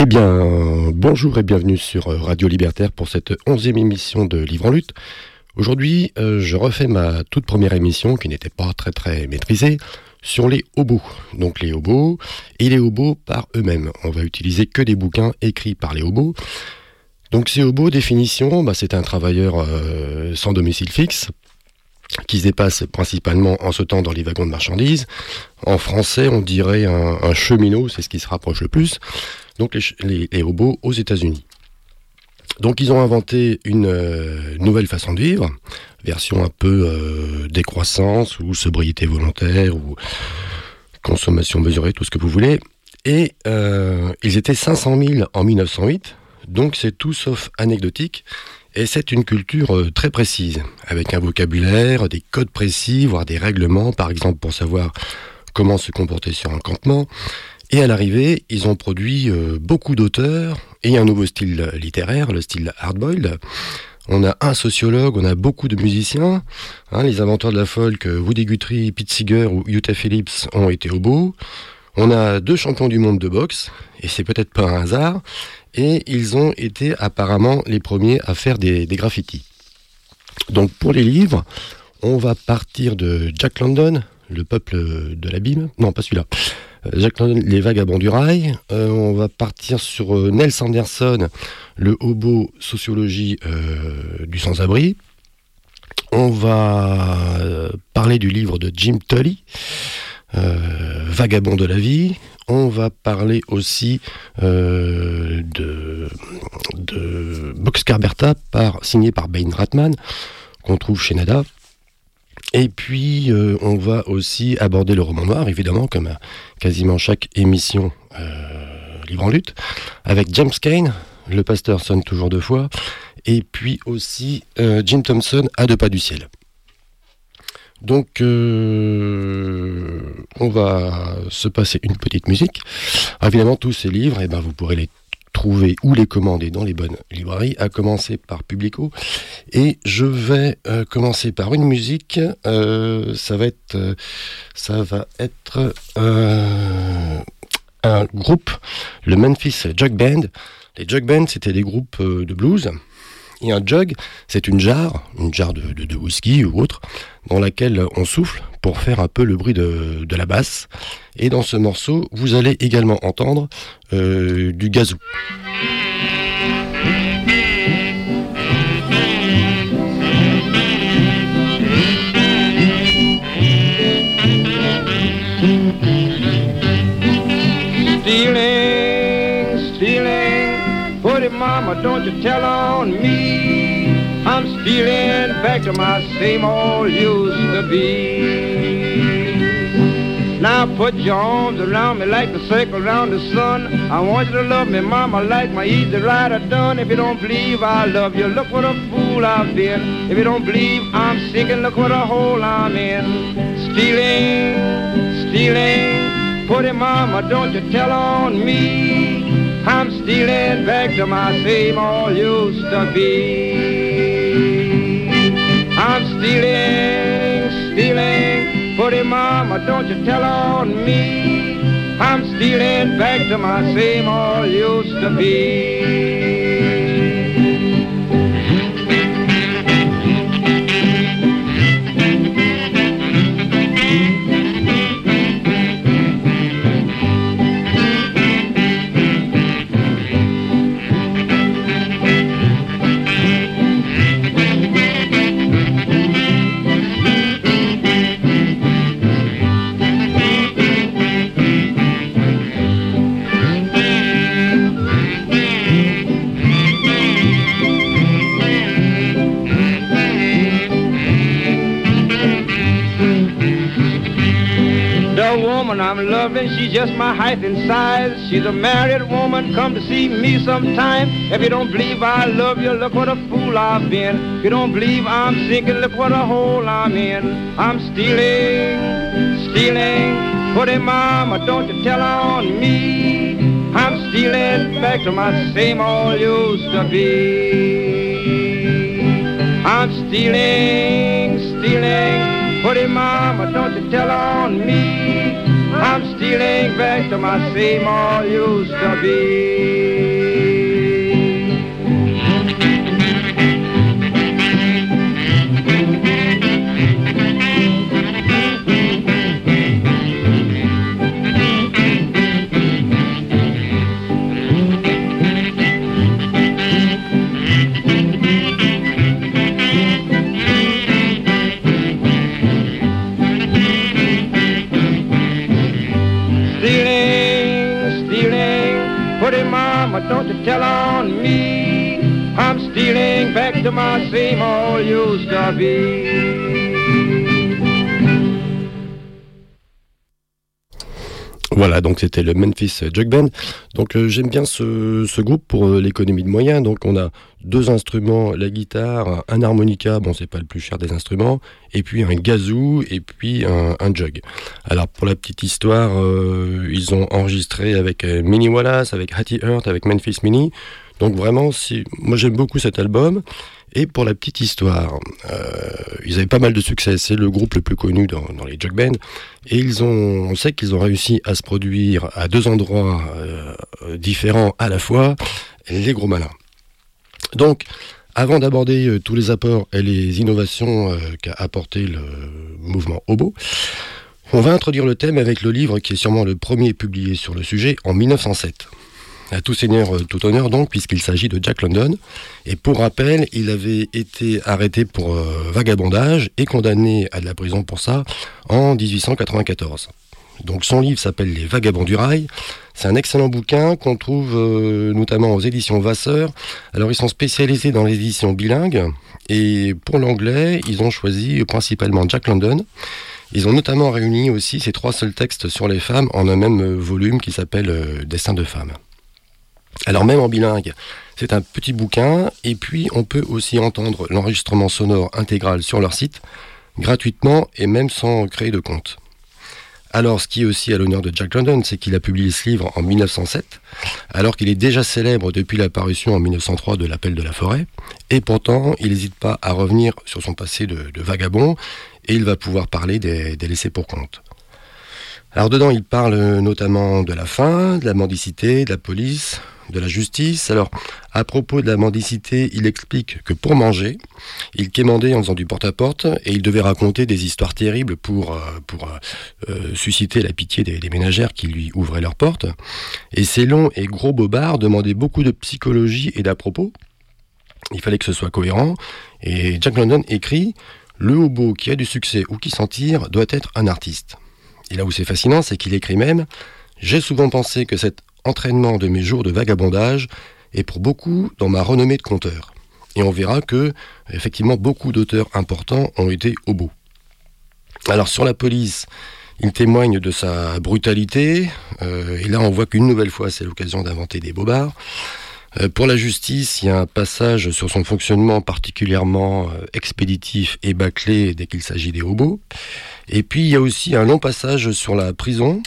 Eh bien, bonjour et bienvenue sur Radio Libertaire pour cette 11e émission de Livre en lutte. Aujourd'hui, je refais ma toute première émission, qui n'était pas très maîtrisée, sur les hobos. Donc les hobos et les hobos par eux-mêmes. On va utiliser que des bouquins écrits par les hobos. Donc ces hobos, définition, c'est un travailleur sans domicile fixe, qui se dépasse principalement en sautant dans les wagons de marchandises. En français, on dirait un cheminot, c'est ce qui se rapproche le plus. Donc les hobos aux États-Unis. Donc ils ont inventé une nouvelle façon de vivre, version un peu décroissance ou sobriété volontaire ou consommation mesurée, tout ce que vous voulez. Et ils étaient 500 000 en 1908, donc c'est tout sauf anecdotique. Et c'est une culture très précise, avec un vocabulaire, des codes précis, voire des règlements, par exemple pour savoir comment se comporter sur un campement. Et à l'arrivée, ils ont produit beaucoup d'auteurs et un nouveau style littéraire, le style hardboiled. On a un sociologue, on a beaucoup de musiciens. Les inventeurs de la folk, Woody Guthrie, Pete Seeger ou Utah Phillips ont été hobos. On a 2 champions du monde de boxe, et c'est peut-être pas un hasard. Et ils ont été apparemment les premiers à faire des graffitis. Donc pour les livres, on va partir de Jack London, Le peuple de l'abîme. Non, pas celui-là. Jack London, Les vagabonds du rail. On va partir sur Nels Anderson, Le hobo, sociologie du sans-abri. On va parler du livre de Jim Tully, Vagabond de la vie. On va parler aussi de Boxcar Bertha, signé par Bain Ratman, qu'on trouve chez Nada. Et puis, on va aussi aborder le roman noir, évidemment, comme à quasiment chaque émission Livre en lutte, avec James Cain, Le pasteur sonne toujours 2 fois, et puis aussi Jim Thompson, À 2 pas du ciel. Donc, on va se passer une petite musique. Alors, évidemment, tous ces livres, vous pourrez les trouver ou les commander dans les bonnes librairies, à commencer par Publico. Et je vais commencer par une musique. Ça va être un groupe, le Memphis Jug Band. Les Jug Bands, c'était des groupes de blues. Et un jug, c'est une jarre de whisky ou autre, dans laquelle on souffle pour faire un peu le bruit de la basse. Et dans ce morceau, vous allez également entendre du gazou. Mama, don't you tell on me, I'm stealing back to my same old used to be. Now put your arms around me like the circle around the sun. I want you to love me, mama, like my easy rider done. If you don't believe I love you, look what a fool I've been. If you don't believe I'm sinking, look what a hole I'm in. Stealing, put it, mama, don't you tell on me, I'm stealing back to my same old used to be. I'm stealing, put it, mama, don't you tell on me, I'm stealing back to my same old used to be. I'm loving, she's just my height and size. She's a married woman, come to see me sometime. If you don't believe I love you, look what a fool I've been. If you don't believe I'm sinking, look what a hole I'm in. I'm stealing, put it, mama, don't you tell on me, I'm stealing back to my same old used to be. I'm stealing, put it, mama, don't you tell on me, I'm stealing back to my same old used to be. dirty mama, don't you tell on me. I'm stealing back to my same old used to be. Voilà, donc c'était le Memphis Jug Band. Donc j'aime bien ce groupe pour l'économie de moyens. Donc on a 2 instruments, la guitare, un harmonica, bon c'est pas le plus cher des instruments, et puis un kazoo, et puis un jug. Alors pour la petite histoire, ils ont enregistré avec Minnie Wallace, avec Hattie Hurt, avec Memphis Minnie. Donc vraiment, moi j'aime beaucoup cet album. Et pour la petite histoire, ils avaient pas mal de succès. C'est le groupe le plus connu dans les jug bands. Et on sait qu'ils ont réussi à se produire à 2 endroits différents à la fois, les gros malins. Donc, avant d'aborder tous les apports et les innovations qu'a apporté le mouvement hobo, on va introduire le thème avec le livre qui est sûrement le premier publié sur le sujet en 1907. À tout seigneur, tout honneur donc, puisqu'il s'agit de Jack London. Et pour rappel, il avait été arrêté pour vagabondage et condamné à de la prison pour ça en 1894. Donc son livre s'appelle Les Vagabonds du Rail. C'est un excellent bouquin qu'on trouve notamment aux éditions Vasseur. Alors ils sont spécialisés dans les éditions bilingues. Et pour l'anglais, ils ont choisi principalement Jack London. Ils ont notamment réuni aussi ces 3 seuls textes sur les femmes en un même volume qui s'appelle Destin de femmes. Alors même en bilingue, c'est un petit bouquin, et puis on peut aussi entendre l'enregistrement sonore intégral sur leur site, gratuitement et même sans créer de compte. Alors ce qui est aussi à l'honneur de Jack London, c'est qu'il a publié ce livre en 1907, alors qu'il est déjà célèbre depuis la parution en 1903 de L'Appel de la forêt, et pourtant il n'hésite pas à revenir sur son passé de vagabond, et il va pouvoir parler des laissés pour compte. Alors dedans, il parle notamment de la faim, de la mendicité, de la police, de la justice. Alors, à propos de la mendicité, il explique que pour manger, il quémandait en faisant du porte-à-porte et il devait raconter des histoires terribles pour susciter la pitié des ménagères qui lui ouvraient leurs portes. Et ces longs et gros bobards demandaient beaucoup de psychologie et d'à-propos. Il fallait que ce soit cohérent. Et Jack London écrit « Le hobo qui a du succès ou qui s'en tire doit être un artiste ». Et là où c'est fascinant, c'est qu'il écrit même « J'ai souvent pensé que cet entraînement de mes jours de vagabondage est pour beaucoup dans ma renommée de conteur. » Et on verra que, effectivement, beaucoup d'auteurs importants ont été hobos. Alors sur la police, il témoigne de sa brutalité, et là on voit qu'une nouvelle fois c'est l'occasion d'inventer des bobards. Pour la justice, il y a un passage sur son fonctionnement particulièrement expéditif et bâclé dès qu'il s'agit des hobos. Et puis il y a aussi un long passage sur la prison.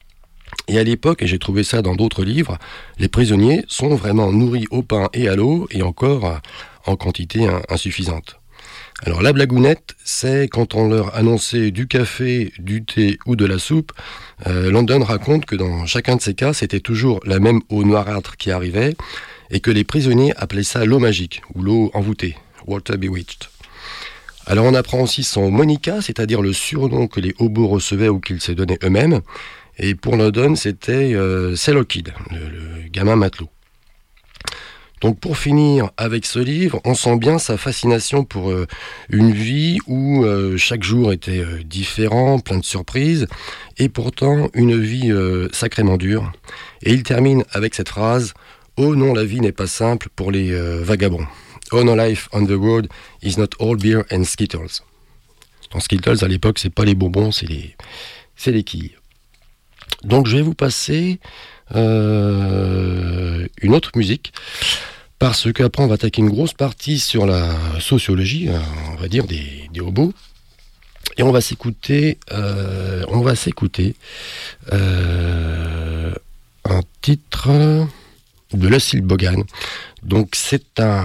Et à l'époque, et j'ai trouvé ça dans d'autres livres, les prisonniers sont vraiment nourris au pain et à l'eau, et encore en quantité insuffisante. Alors la blagounette, c'est quand on leur annonçait du café, du thé ou de la soupe, London raconte que dans chacun de ces cas, c'était toujours la même eau noirâtre qui arrivait, et que les prisonniers appelaient ça l'eau magique, ou l'eau envoûtée, water bewitched. Alors on apprend aussi son Monica, c'est-à-dire le surnom que les hobos recevaient ou qu'ils se donnaient eux-mêmes, et pour London, c'était Sailor Kid, le gamin matelot. Donc pour finir avec ce livre, on sent bien sa fascination pour une vie où chaque jour était différent, plein de surprises, et pourtant une vie sacrément dure. Et il termine avec cette phrase « Oh non, la vie n'est pas simple pour les vagabonds. Oh no, life on the road is not all beer and Skittles. » Dans Skittles, à l'époque, c'est pas les bonbons, c'est les quilles. Donc je vais vous passer une autre musique, parce qu'après on va attaquer une grosse partie sur la sociologie, on va dire, des hobos. Et on va s'écouter un titre de Lucille Bogan. Donc ça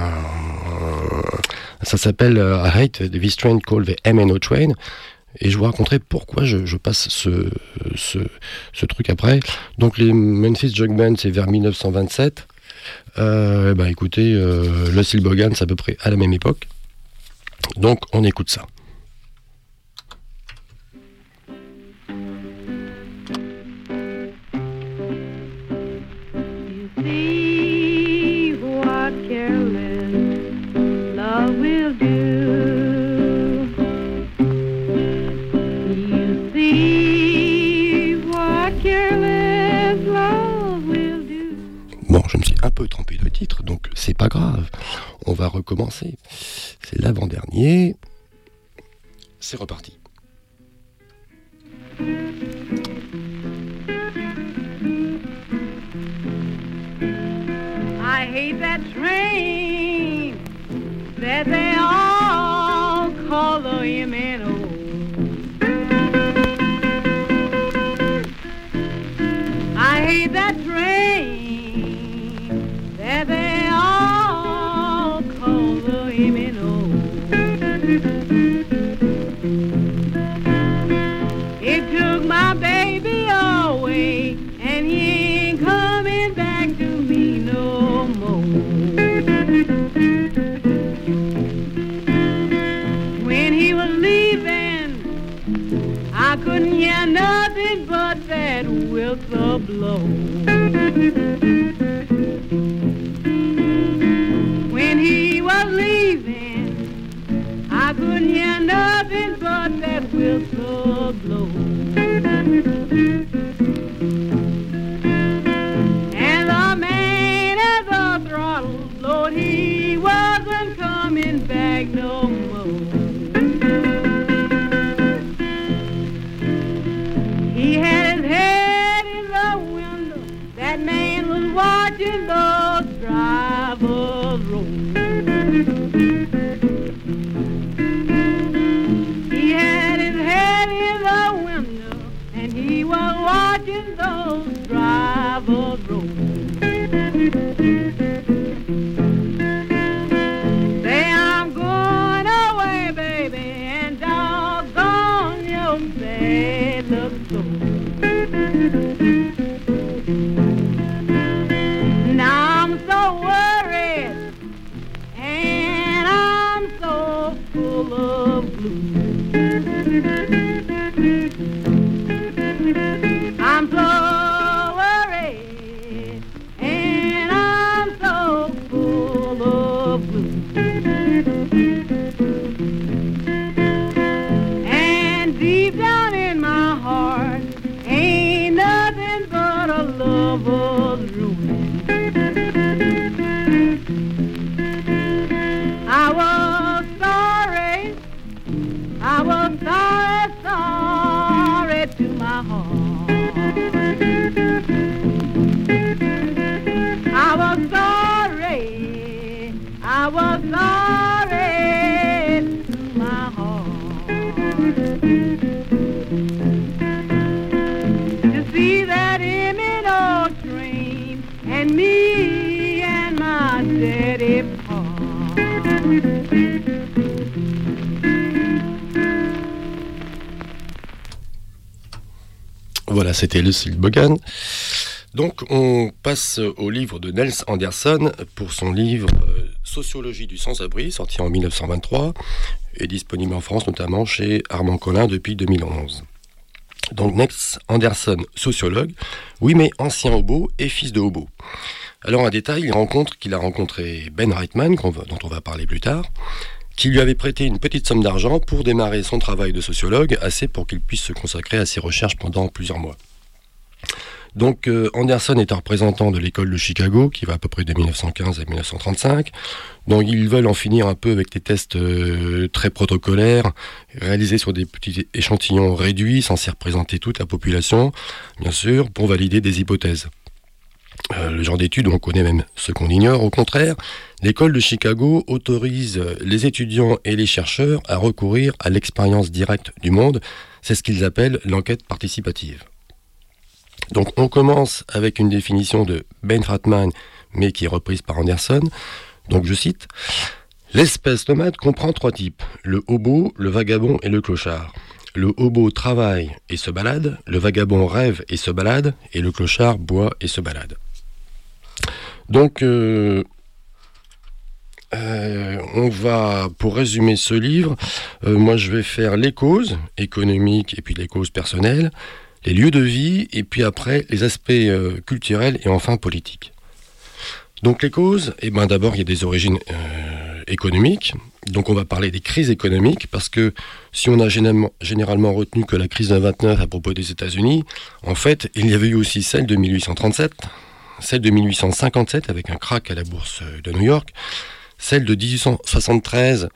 s'appelle I Hate This Train Called the MNO Train. Et je vous raconterai pourquoi je passe ce truc après. Donc les Memphis Jug Band, c'est vers 1927. Écoutez, Lucille Bogan, c'est à peu près à la même époque. Donc on écoute ça. See what careless love will do. You see what careless love will do. un peu trompé le titre, donc c'est pas grave. On va recommencer. C'est l'avant-dernier. C'est reparti. I hate that train that they all call the M&O. I hate that train that they all call the M&O. It took my baby away, and he ain't coming back to me no more. When he was leaving, I couldn't hear nothing but that whistle blow. When he was leaving, I couldn't hear nothing but that whistle blow. And the man at the throttle, Lord, he wasn't coming back no more. He had his head in the window, that man was watching those drivers roll. He had his head in the window, and he was watching those drivers roll. Say, I'm going away, baby, and doggone your bad luck so. Now I'm so worried, and I'm so full of blues. I'm so worried, and I'm so full of blues. And deep down in my heart ain't nothing but a lover's ruin. I was sorry to my heart. I was sorry to my heart. To see that M&O train and me and my daddy part. Voilà, c'était Lucille Bogan. Donc, on passe au livre de Nels Anderson pour son livre Sociologie du sans-abri, sorti en 1923 et disponible en France, notamment chez Armand Collin depuis 2011. Donc, Nels Anderson, sociologue, oui, mais ancien hobo et fils de hobo. Alors, un détail, qu'il a rencontré Ben Reitman, dont on va parler plus tard, qui lui avait prêté une petite somme d'argent pour démarrer son travail de sociologue, assez pour qu'il puisse se consacrer à ses recherches pendant plusieurs mois. Donc Anderson est un représentant de l'école de Chicago, qui va à peu près de 1915 à 1935. Donc ils veulent en finir un peu avec des tests très protocolaires, réalisés sur des petits échantillons réduits, censés représenter toute la population, bien sûr, pour valider des hypothèses. Le genre d'études, on connaît même ce qu'on ignore. Au contraire, l'école de Chicago autorise les étudiants et les chercheurs à recourir à l'expérience directe du monde. C'est ce qu'ils appellent l'enquête participative. Donc on commence avec une définition de Ben Reitman, mais qui est reprise par Anderson. Donc je cite: « L'espèce nomade comprend trois types, le hobo, le vagabond et le clochard. Le hobo travaille et se balade, le vagabond rêve et se balade, et le clochard boit et se balade. » Donc, on va, pour résumer ce livre, moi je vais faire les causes économiques et puis les causes personnelles, les lieux de vie et puis après les aspects culturels et enfin politiques. Donc les causes, d'abord il y a des origines économiques, donc on va parler des crises économiques parce que si on a généralement retenu que la crise de 29 à propos des États-Unis, en fait il y avait eu aussi celle de 1837, celle de 1857 avec un krach à la bourse de New York, celle de 1873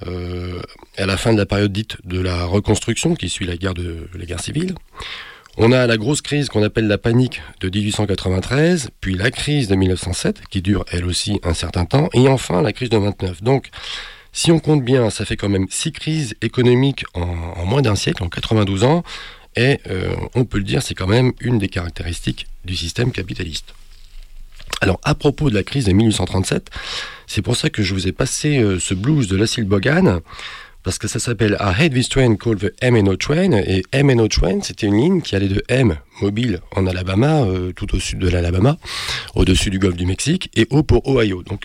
à la fin de la période dite de la reconstruction qui suit la guerre civile. On a la grosse crise qu'on appelle la panique de 1893, puis la crise de 1907 qui dure elle aussi un certain temps, et enfin la crise de 29. Donc si on compte bien, ça fait quand même 6 crises économiques en moins d'un siècle, en 92 ans, et on peut le dire, c'est quand même une des caractéristiques du système capitaliste. Alors à propos de la crise de 1837, c'est pour ça que je vous ai passé ce blues de Lucille Bogan, parce que ça s'appelle I Hate This Train Called the M&O Train, et M&O Train, c'était une ligne qui allait de M, Mobile, en Alabama, tout au sud de l'Alabama, au-dessus du golfe du Mexique, et O pour Ohio, donc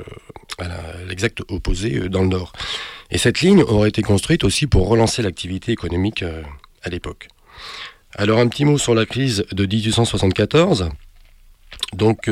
à l'exact opposé dans le nord. Et cette ligne aurait été construite aussi pour relancer l'activité économique à l'époque. Alors un petit mot sur la crise de 1874. Donc,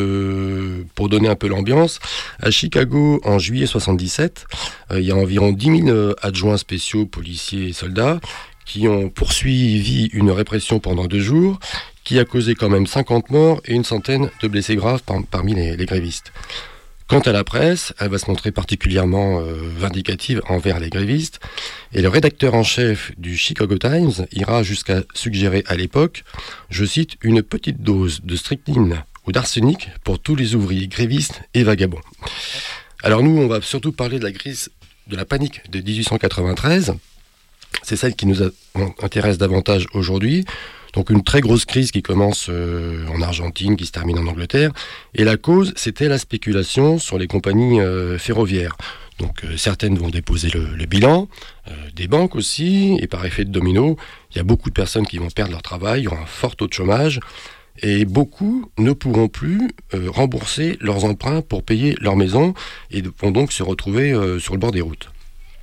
pour donner un peu l'ambiance, à Chicago, en juillet 77, il y a environ 10 000 adjoints spéciaux, policiers et soldats qui ont poursuivi une répression pendant 2 jours, qui a causé quand même 50 morts et une centaine de blessés graves parmi les grévistes. Quant à la presse, elle va se montrer particulièrement vindicative envers les grévistes, et le rédacteur en chef du Chicago Times ira jusqu'à suggérer à l'époque, je cite, une petite dose de strychnine ou d'arsenic pour tous les ouvriers grévistes et vagabonds. Alors nous, on va surtout parler de la crise de la panique de 1893, c'est celle qui nous intéresse davantage aujourd'hui. Donc une très grosse crise qui commence en Argentine, qui se termine en Angleterre. Et la cause, c'était la spéculation sur les compagnies ferroviaires. Donc certaines vont déposer le bilan, des banques aussi, et par effet de domino, il y a beaucoup de personnes qui vont perdre leur travail, il y aura un fort taux de chômage, et beaucoup ne pourront plus rembourser leurs emprunts pour payer leur maison, et vont donc se retrouver sur le bord des routes.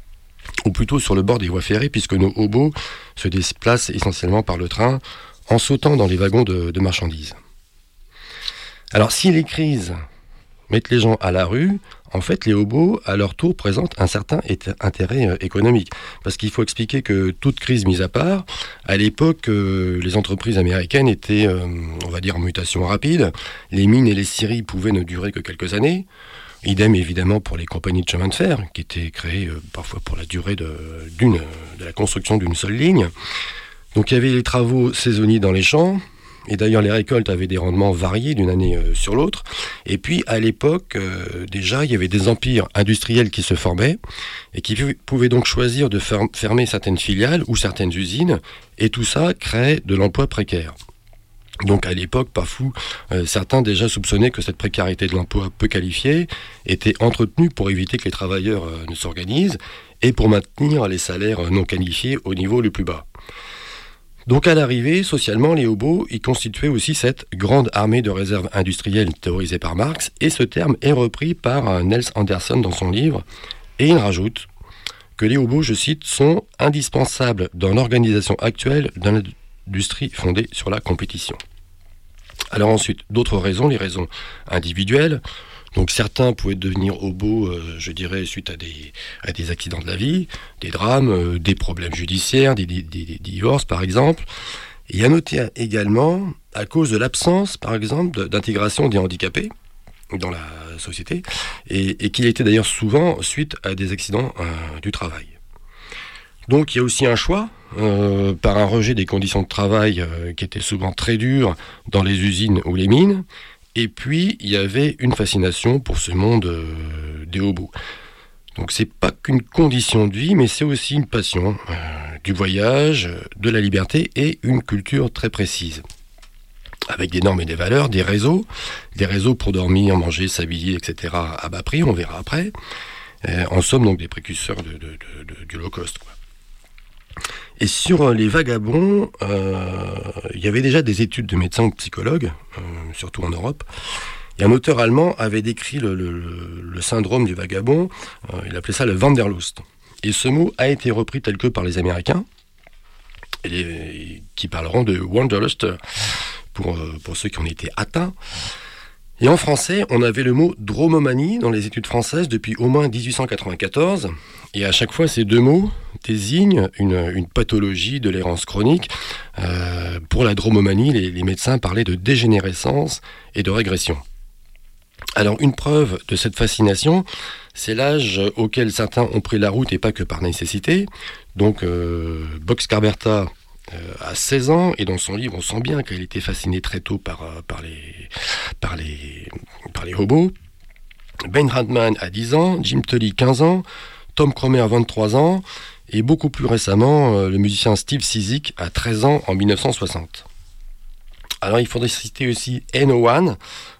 Ou plutôt sur le bord des voies ferrées, puisque nos hobos se déplacent essentiellement par le train, en sautant dans les wagons de marchandises. Alors si les crises mettent les gens à la rue, en fait les hobos, à leur tour, présentent un certain intérêt économique. Parce qu'il faut expliquer que, toute crise mise à part, à l'époque, les entreprises américaines étaient, on va dire, en mutation rapide. Les mines et les scieries pouvaient ne durer que quelques années. Idem évidemment pour les compagnies de chemin de fer, qui étaient créées parfois pour la durée de la construction d'une seule ligne. Donc il y avait les travaux saisonniers dans les champs, et d'ailleurs les récoltes avaient des rendements variés d'une année sur l'autre. Et puis à l'époque, déjà, il y avait des empires industriels qui se formaient, et qui pouvaient donc choisir de fermer certaines filiales ou certaines usines, et tout ça créait de l'emploi précaire. Donc à l'époque, pas fou, certains déjà soupçonnaient que cette précarité de l'emploi peu qualifié était entretenue pour éviter que les travailleurs ne s'organisent et pour maintenir les salaires non qualifiés au niveau le plus bas. Donc à l'arrivée, socialement, les hobos, ils constituaient aussi cette grande armée de réserve industrielle théorisée par Marx, et ce terme est repris par Nels Anderson dans son livre, et il rajoute que les hobos, je cite, sont indispensables dans l'organisation actuelle d'un industrie fondée sur la compétition. Alors ensuite, d'autres raisons, les raisons individuelles. Donc certains pouvaient devenir hobos, je dirais, suite à des accidents de la vie, des drames, des problèmes judiciaires, des divorces par exemple. Et à noter également, à cause de l'absence, par exemple, d'intégration des handicapés dans la société, et qui était d'ailleurs souvent suite à des accidents du travail. Donc il y a aussi un choix, par un rejet des conditions de travail qui étaient souvent très dures dans les usines ou les mines, et puis il y avait une fascination pour ce monde des hobos. Donc c'est pas qu'une condition de vie, mais c'est aussi une passion du voyage, de la liberté et une culture très précise. Avec des normes et des valeurs, des réseaux pour dormir, manger, s'habiller, etc. à bas prix, on verra après. En somme donc des précurseurs du low cost, quoi. Et sur les vagabonds, il y avait déjà des études de médecins ou de psychologues, surtout en Europe. Et un auteur allemand avait décrit le syndrome du vagabond, il appelait ça le Wanderlust. Et ce mot a été repris tel que par les Américains, qui parleront de Wanderlust pour ceux qui en étaient atteints. Et en français, on avait le mot dromomanie dans les études françaises depuis au moins 1894. Et à chaque fois, ces deux mots désignent une pathologie de l'errance chronique. Pour la dromomanie, les médecins parlaient de dégénérescence et de régression. Alors, une preuve de cette fascination, c'est l'âge auquel certains ont pris la route et pas que par nécessité. Donc, Boxcar-Bertha à 16 ans, et dans son livre, on sent bien qu'elle était fascinée très tôt par les hobos. Ben Radman à 10 ans, Jim Tully 15 ans, Tom Cromer 23 ans, et beaucoup plus récemment, le musicien Steve Cizik à 13 ans en 1960. Alors il faudrait citer aussi NO1,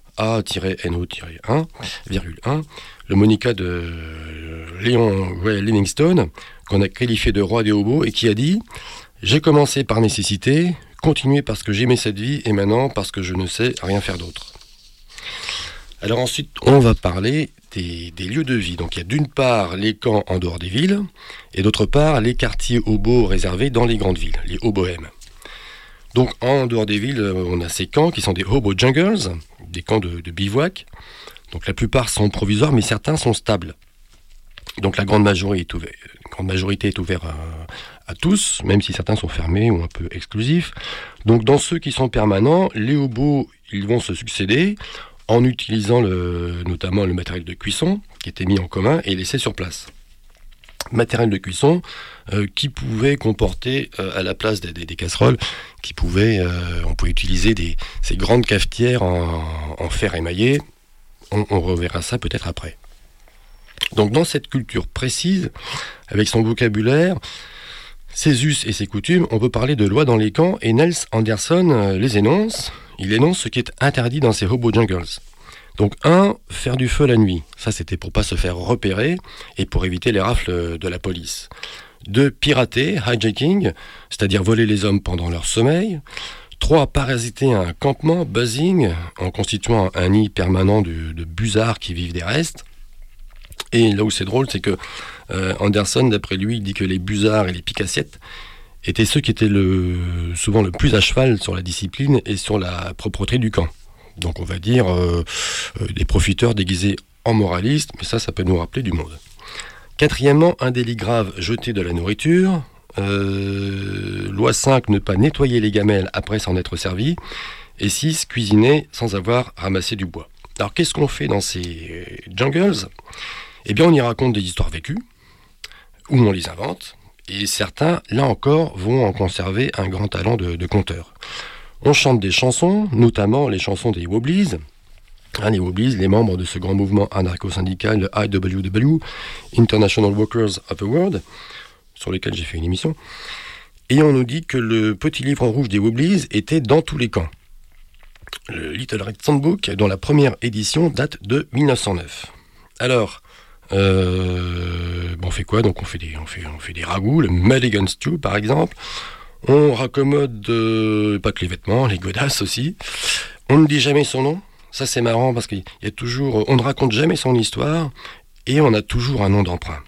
A-NO-1,1, le monica de Léon Ray Livingstone, qu'on a qualifié de roi des hobos, et qui a dit « J'ai commencé par nécessité, continué parce que j'aimais cette vie, et maintenant parce que je ne sais rien faire d'autre. » Alors ensuite, on va parler des lieux de vie. Donc il y a d'une part les camps en dehors des villes, et d'autre part les quartiers hobos réservés dans les grandes villes, les hoboèmes. Donc en dehors des villes, on a ces camps qui sont des hobo jungles, des camps de bivouac. Donc la plupart sont provisoires, mais certains sont stables. Donc la grande majorité est ouverte à tous, même si certains sont fermés ou un peu exclusifs. Donc dans ceux qui sont permanents, les hobos, ils vont se succéder en utilisant notamment le matériel de cuisson qui était mis en commun et laissé sur place. Matériel de cuisson qui pouvait comporter à la place des casseroles, on pouvait utiliser ces grandes cafetières en fer émaillé. On reverra ça peut-être après. Donc dans cette culture précise, avec son vocabulaire, ses us et ses coutumes, on peut parler de lois dans les camps, et Nels Anderson les énonce. Il énonce ce qui est interdit dans ces hobo jungles. Donc 1, faire du feu la nuit. Ça, c'était pour pas se faire repérer et pour éviter les rafles de la police. 2, pirater, hijacking, c'est-à-dire voler les hommes pendant leur sommeil. 3, parasiter un campement, buzzing, en constituant un nid permanent de busards qui vivent des restes. Et là où c'est drôle, c'est que Anderson, d'après lui, il dit que les busards et les picassiettes étaient ceux qui étaient souvent le plus à cheval sur la discipline et sur la propreté du camp. Donc on va dire des profiteurs déguisés en moralistes, mais ça peut nous rappeler du monde. 4, un délit grave, jeter de la nourriture. Loi 5, ne pas nettoyer les gamelles après s'en être servi. Et 6, cuisiner sans avoir ramassé du bois. Alors qu'est-ce qu'on fait dans ces jungles ? Eh bien on y raconte des histoires vécues, ou on les invente, et certains, là encore, vont en conserver un grand talent de conteur. On chante des chansons, notamment les chansons des Wobblies. Les Wobblies, les membres de ce grand mouvement anarcho-syndical, le IWW, International Workers of the World, sur lequel j'ai fait une émission. Et on nous dit que le petit livre en rouge des Wobblies était dans tous les camps. Le Little Red Songbook, dont la première édition date de 1909. Alors, on fait quoi ? Donc on fait des ragoûts, le Mulligan Stew par exemple. On raccommode pas que les vêtements, les godasses aussi. On ne dit jamais son nom. Ça c'est marrant parce qu'il y a toujours, on ne raconte jamais son histoire et on a toujours un nom d'emprunt.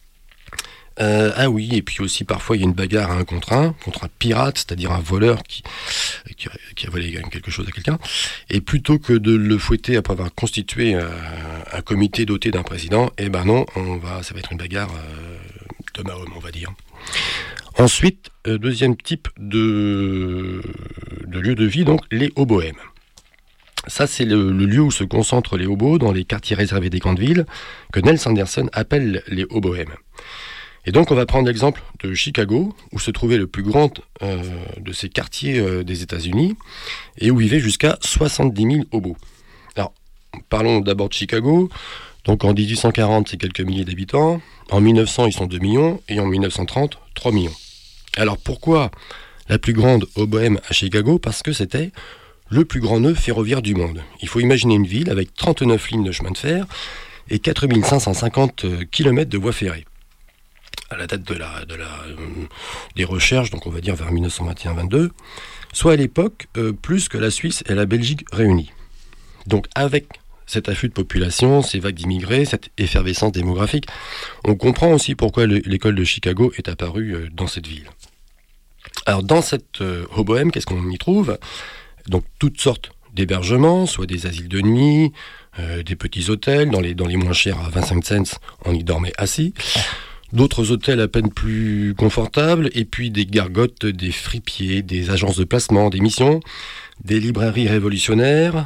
Oui, et puis aussi parfois il y a une bagarre à un contre un pirate, c'est-à-dire un voleur qui a volé quelque chose à quelqu'un. Et plutôt que de le fouetter après avoir constitué un comité doté d'un président, non, ça va être une bagarre d'homme à homme, on va dire. Ensuite, deuxième type de lieu de vie, donc les hoboèmes. Ça, c'est le lieu où se concentrent les hobos dans les quartiers réservés des grandes villes, que Nels Anderson appelle les hoboèmes. Et donc, on va prendre l'exemple de Chicago, où se trouvait le plus grand de ces quartiers des États-Unis, et où vivaient jusqu'à 70 000 hobos. Alors, parlons d'abord de Chicago. Donc, en 1840, c'est quelques milliers d'habitants. En 1900, ils sont 2 millions, et en 1930, 3 millions. Alors, pourquoi la plus grande hoboème à Chicago ? Parce que c'était le plus grand nœud ferroviaire du monde. Il faut imaginer une ville avec 39 lignes de chemin de fer et 4550 km de voies ferrées. À la date des recherches, donc on va dire vers 1921-22, soit à l'époque plus que la Suisse et la Belgique réunies. Donc avec cet afflux de population, ces vagues d'immigrés, cette effervescence démographique, on comprend aussi pourquoi l'école de Chicago est apparue dans cette ville. Alors dans cette hoboème, qu'est-ce qu'on y trouve ? Donc toutes sortes d'hébergement, soit des asiles de nuit, des petits hôtels, dans les moins chers à 25 cents, on y dormait assis. D'autres hôtels à peine plus confortables, et puis des gargotes, des fripiers, des agences de placement, des missions, des librairies révolutionnaires,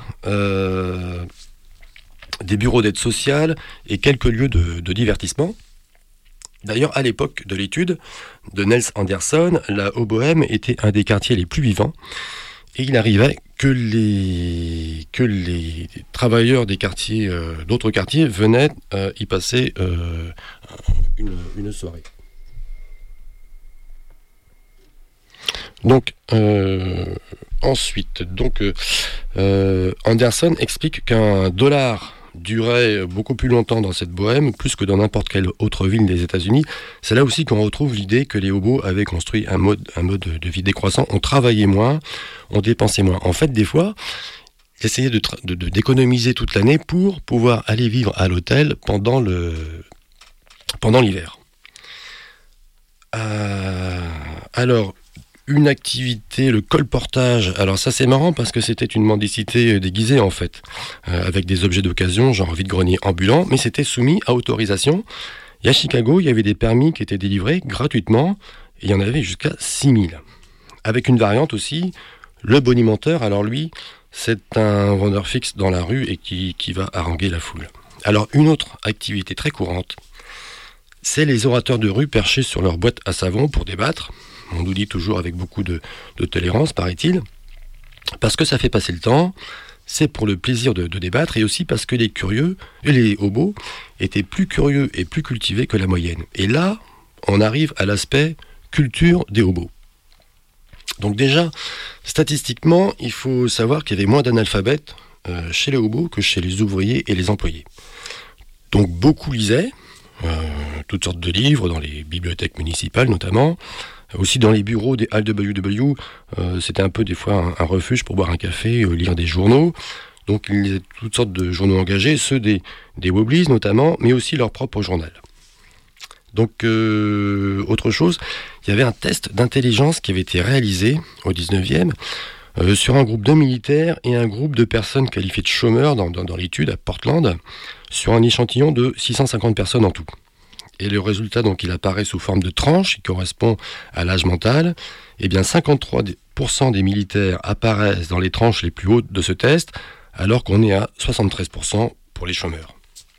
des bureaux d'aide sociale et quelques lieux de divertissement. D'ailleurs, à l'époque de l'étude de Nels Anderson, la Haut-Bohème était un des quartiers les plus vivants, et il arrivait que les travailleurs des quartiers, d'autres quartiers venaient y passer une soirée. Donc, ensuite, Anderson explique qu'un dollar durait beaucoup plus longtemps dans cette bohème, plus que dans n'importe quelle autre ville des États-Unis. C'est là aussi qu'on retrouve l'idée que les hobos avaient construit un mode de vie décroissant. On travaillait moins, on dépensait moins. En fait, des fois, ils essayaient d'économiser toute l'année pour pouvoir aller vivre à l'hôtel pendant l'hiver. Alors, une activité, le colportage. Alors ça c'est marrant parce que c'était une mendicité déguisée en fait, avec des objets d'occasion, genre vide-grenier ambulant, mais c'était soumis à autorisation. Et à Chicago, il y avait des permis qui étaient délivrés gratuitement, et il y en avait jusqu'à 6000. Avec une variante aussi, le bonimenteur, alors lui, c'est un vendeur fixe dans la rue et qui va haranguer la foule. Alors une autre activité très courante, c'est les orateurs de rue perchés sur leur boîte à savon pour débattre. On nous dit toujours avec beaucoup de tolérance, paraît-il, parce que ça fait passer le temps, c'est pour le plaisir de débattre, et aussi parce que les curieux, et les hobos, étaient plus curieux et plus cultivés que la moyenne. Et là, on arrive à l'aspect culture des hobos. Donc déjà, statistiquement, il faut savoir qu'il y avait moins d'analphabètes chez les hobos que chez les ouvriers et les employés. Donc beaucoup lisaient, toutes sortes de livres, dans les bibliothèques municipales notamment, aussi dans les bureaux des LWW, c'était un peu des fois un refuge pour boire un café, lire des journaux. Donc ils lisaient toutes sortes de journaux engagés, ceux des Wobblies notamment, mais aussi leur propre journal. Donc autre chose, il y avait un test d'intelligence qui avait été réalisé au 19e sur un groupe de militaires et un groupe de personnes qualifiées de chômeurs dans l'étude à Portland, sur un échantillon de 650 personnes en tout. Et le résultat, donc, il apparaît sous forme de tranche, qui correspond à l'âge mental. Eh bien, 53% des militaires apparaissent dans les tranches les plus hautes de ce test, alors qu'on est à 73% pour les chômeurs.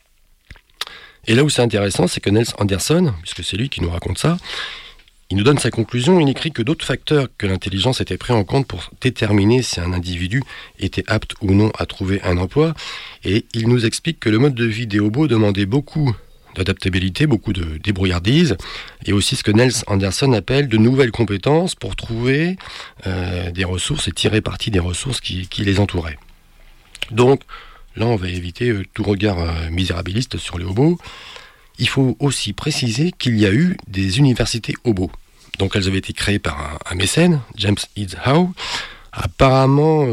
Et là où c'est intéressant, c'est que Nels Anderson, puisque c'est lui qui nous raconte ça, il nous donne sa conclusion. Il écrit que d'autres facteurs que l'intelligence étaient pris en compte pour déterminer si un individu était apte ou non à trouver un emploi. Et il nous explique que le mode de vie des hobos demandait beaucoup d'adaptabilité, beaucoup de débrouillardise, et aussi ce que Nels Anderson appelle de nouvelles compétences pour trouver des ressources et tirer parti des ressources qui les entouraient. Donc, là, on va éviter tout regard misérabiliste sur les hobos. Il faut aussi préciser qu'il y a eu des universités hobos. Donc, elles avaient été créées par un mécène, James Eads Howe. Apparemment,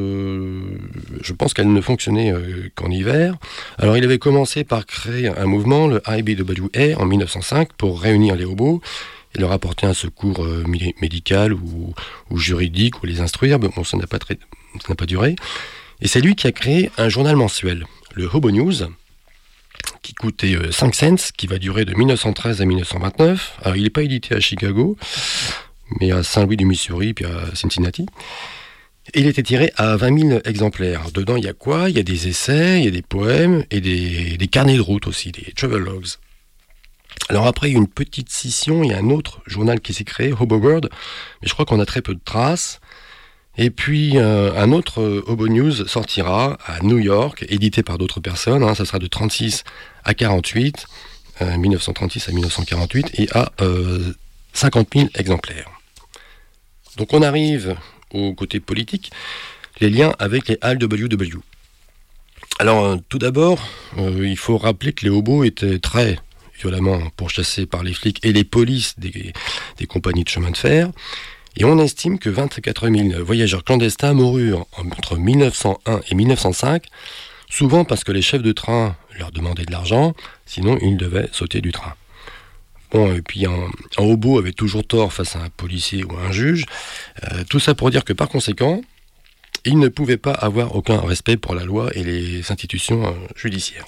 je pense qu'elle ne fonctionnait qu'en hiver. Alors, il avait commencé par créer un mouvement, le IBWA, en 1905, pour réunir les hobos et leur apporter un secours médical ou juridique, ou les instruire. Bon, ça n'a pas duré. Et c'est lui qui a créé un journal mensuel, le Hobo News, qui coûtait 5 cents, qui va durer de 1913 à 1929. Alors, il n'est pas édité à Chicago, mais à Saint-Louis du Missouri, puis à Cincinnati. Et il était tiré à 20 000 exemplaires. Dedans, il y a quoi ? Il y a des essais, il y a des poèmes, et des carnets de route aussi, des travel logs. Alors après, il y a eu une petite scission, il y a un autre journal qui s'est créé, Hobo World, mais je crois qu'on a très peu de traces. Et puis, un autre Hobo News sortira à New York, édité par d'autres personnes, ça sera de 36 à 48, 1936 à 1948, et à 50 000 exemplaires. Donc on arrive au côté politique, les liens avec les LWW. Alors tout d'abord, il faut rappeler que les hobos étaient très violemment pourchassés par les flics et les polices des compagnies de chemin de fer, et on estime que 24 000 voyageurs clandestins moururent entre 1901 et 1905, souvent parce que les chefs de train leur demandaient de l'argent, sinon ils devaient sauter du train. Bon, et puis un hobo avait toujours tort face à un policier ou à un juge. Tout ça pour dire que par conséquent, Il ne pouvait pas avoir aucun respect pour la loi et les institutions judiciaires.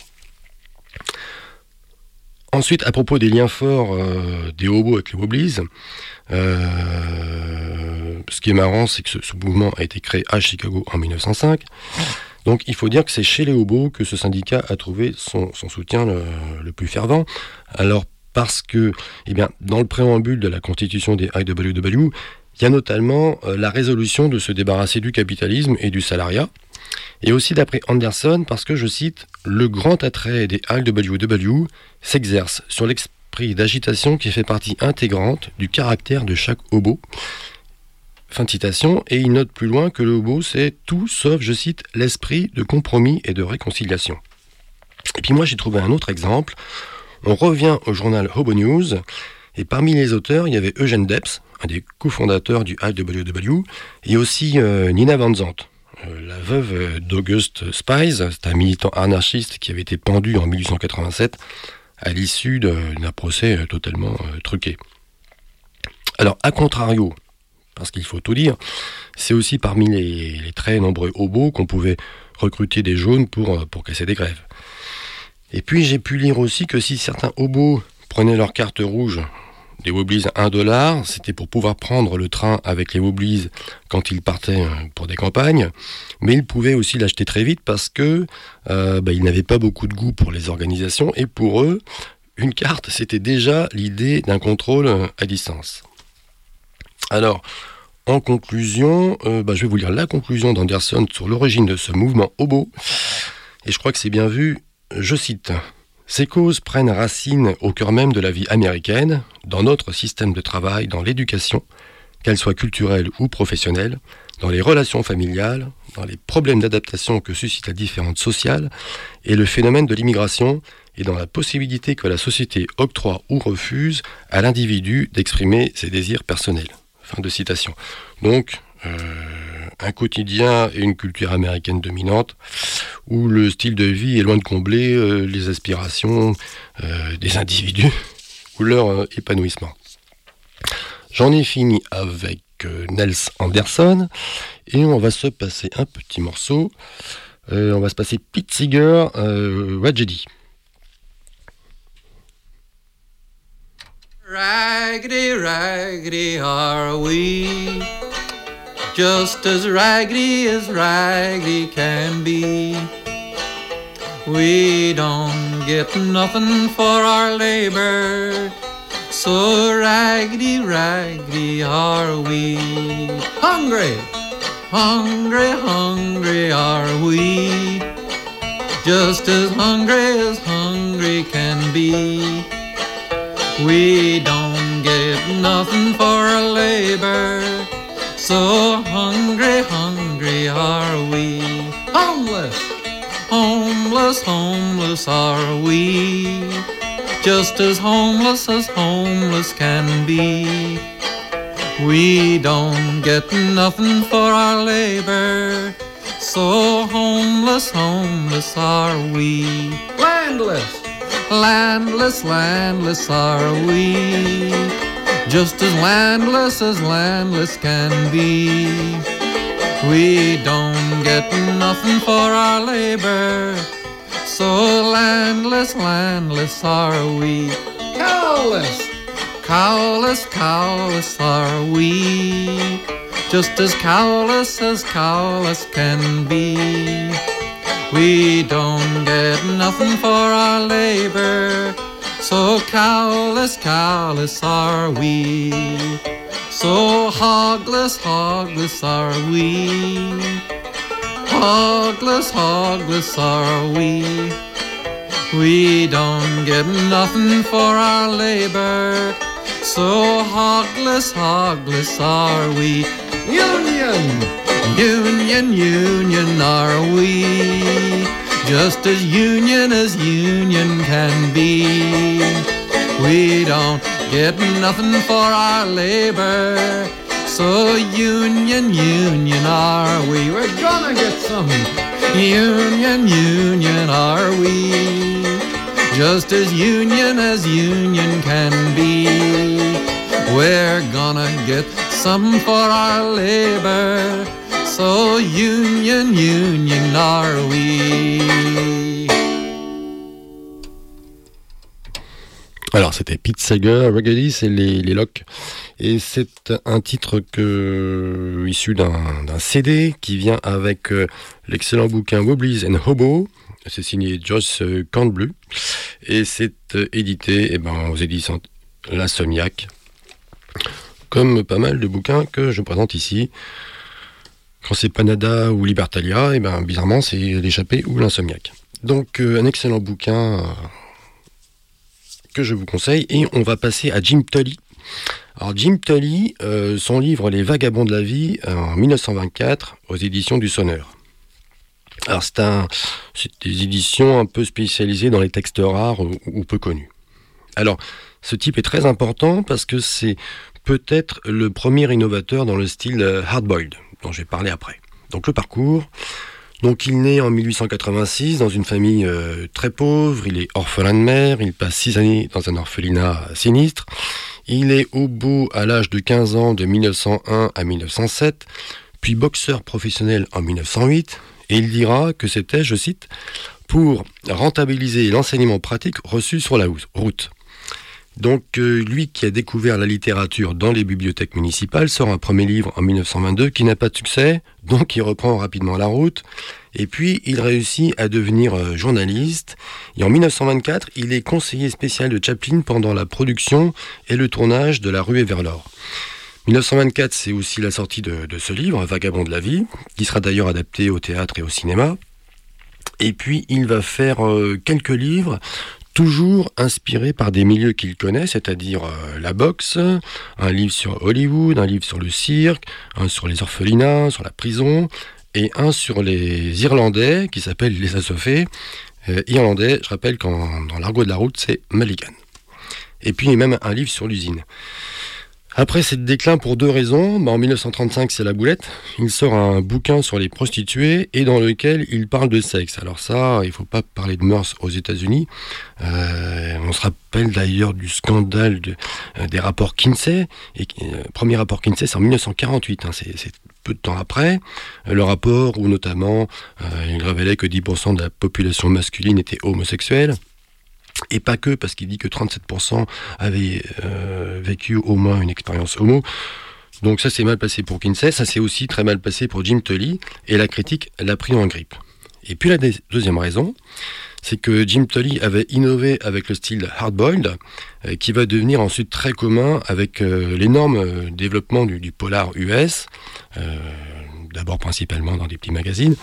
Ensuite, à propos des liens forts des hobos avec les wobblies, ce qui est marrant, c'est que ce mouvement a été créé à Chicago en 1905. Donc il faut dire que c'est chez les hobos que ce syndicat a trouvé son soutien le plus fervent. Alors parce que, dans le préambule de la constitution des IWW, il y a notamment la résolution de se débarrasser du capitalisme et du salariat. Et aussi d'après Anderson, parce que, je cite, « Le grand attrait des IWW s'exerce sur l'esprit d'agitation qui fait partie intégrante du caractère de chaque hobo. » Fin de citation, et il note plus loin que le hobo, c'est tout sauf, je cite, « l'esprit de compromis et de réconciliation ». Et puis moi, j'ai trouvé un autre exemple. On revient au journal Hobo News, et parmi les auteurs, il y avait Eugène Debs, un des cofondateurs du IWW, et aussi Nina Van Zandt, la veuve d'August Spies. C'est un militant anarchiste qui avait été pendu en 1887 à l'issue d'un procès totalement truqué. Alors, à contrario, parce qu'il faut tout dire, c'est aussi parmi les très nombreux hobos qu'on pouvait recruter des jaunes pour casser des grèves. Et puis j'ai pu lire aussi que si certains hobos prenaient leur carte rouge des wobblies à $1, c'était pour pouvoir prendre le train avec les wobblies quand ils partaient pour des campagnes, mais ils pouvaient aussi l'acheter très vite parce que ils n'avaient pas beaucoup de goût pour les organisations, et pour eux, une carte, c'était déjà l'idée d'un contrôle à distance. Alors, en conclusion, je vais vous lire la conclusion d'Anderson sur l'origine de ce mouvement hobo, et je crois que c'est bien vu, je cite: « Ces causes prennent racine au cœur même de la vie américaine, dans notre système de travail, dans l'éducation, qu'elle soit culturelle ou professionnelle, dans les relations familiales, dans les problèmes d'adaptation que suscite la différence sociale et le phénomène de l'immigration, et dans la possibilité que la société octroie ou refuse à l'individu d'exprimer ses désirs personnels. » Fin de citation. Donc, un quotidien et une culture américaine dominante, où le style de vie est loin de combler les aspirations des individus ou leur épanouissement. J'en ai fini avec Nels Anderson, et on va se passer un petit morceau. On va se passer Pete Seeger, Tragedy. Raggedy, raggedy are we, just as raggedy can be. We don't get nothing for our labor, so raggedy, raggedy are we. Hungry, hungry, hungry are we, just as hungry can be. We don't get nothing for our labor, so hungry, hungry are we. Homeless, homeless, homeless are we, just as homeless can be. We don't get nothing for our labor, so homeless, homeless are we. Landless, landless, landless are we, just as landless can be. We don't get nothing for our labor, so landless, landless are we. Cowless, cowless, cowless are we, just as cowless can be. We don't get nothing for our labor, so cowless, cowless are we. So hogless, hogless are we, hogless, hogless are we. We don't get nothing for our labor, so hogless, hogless are we. Union, union, union are we, just as union can be. We don't get nothing for our labor, so union, union are we. We're gonna get some. Union, union are we, just as union can be. We're gonna get some for our labor, So Union, Union are we. Alors c'était Pete Seeger, Reggae, c'est les Locks, et c'est un titre issu d'un CD qui vient avec l'excellent bouquin Wobblies and Hobo. C'est signé Joyce Cornbleu et c'est édité aux éditions L'Insomniaque, comme pas mal de bouquins que je présente ici. Quand c'est Panada ou Libertalia, bizarrement c'est L'Échappée ou L'Insomniaque. Donc un excellent bouquin que je vous conseille, et on va passer à Jim Tully. Alors Jim Tully, son livre Les Vagabonds de la vie, en 1924, aux éditions du Sonneur. Alors c'est des éditions un peu spécialisées dans les textes rares ou peu connus. Alors ce type est très important parce que c'est peut-être le premier innovateur dans le style hard-boiled, dont je vais parler après. Donc le parcours. Donc il naît en 1886 dans une famille très pauvre, il est orphelin de mère, il passe 6 années dans un orphelinat sinistre, il est hobo à l'âge de 15 ans de 1901 à 1907, puis boxeur professionnel en 1908, et il dira que c'était, je cite, pour rentabiliser l'enseignement pratique reçu sur la route. Donc lui qui a découvert la littérature dans les bibliothèques municipales sort un premier livre en 1922 qui n'a pas de succès, donc il reprend rapidement la route, et puis il réussit à devenir journaliste, et en 1924 il est conseiller spécial de Chaplin pendant la production et le tournage de La Ruée vers l'or. 1924 c'est aussi la sortie de ce livre, Vagabond de la vie, qui sera d'ailleurs adapté au théâtre et au cinéma, et puis il va faire quelques livres, toujours inspiré par des milieux qu'il connaît, c'est-à-dire la boxe, un livre sur Hollywood, un livre sur le cirque, un sur les orphelinats, sur la prison, et un sur les Irlandais, qui s'appelle les Assoffés. Irlandais, je rappelle qu'en dans l'argot de la route, c'est Mulligan. Et puis il y a même un livre sur l'usine. Après, c'est le déclin pour 2 raisons. En 1935, c'est la boulette. Il sort un bouquin sur les prostituées et dans lequel il parle de sexe. Alors ça, il ne faut pas parler de mœurs aux États-Unis. On se rappelle d'ailleurs du scandale des rapports Kinsey. Et premier rapport Kinsey, c'est en 1948. C'est peu de temps après. Le rapport où notamment il révélait que 10% de la population masculine était homosexuelle. Et pas que, parce qu'il dit que 37% avaient vécu au moins une expérience homo. Donc ça s'est mal passé pour Kinsey, ça s'est aussi très mal passé pour Jim Tully, et la critique l'a pris en grippe. Et puis la deuxième raison, c'est que Jim Tully avait innové avec le style hard-boiled, qui va devenir ensuite très commun avec l'énorme développement du polar US, d'abord principalement dans des petits magazines,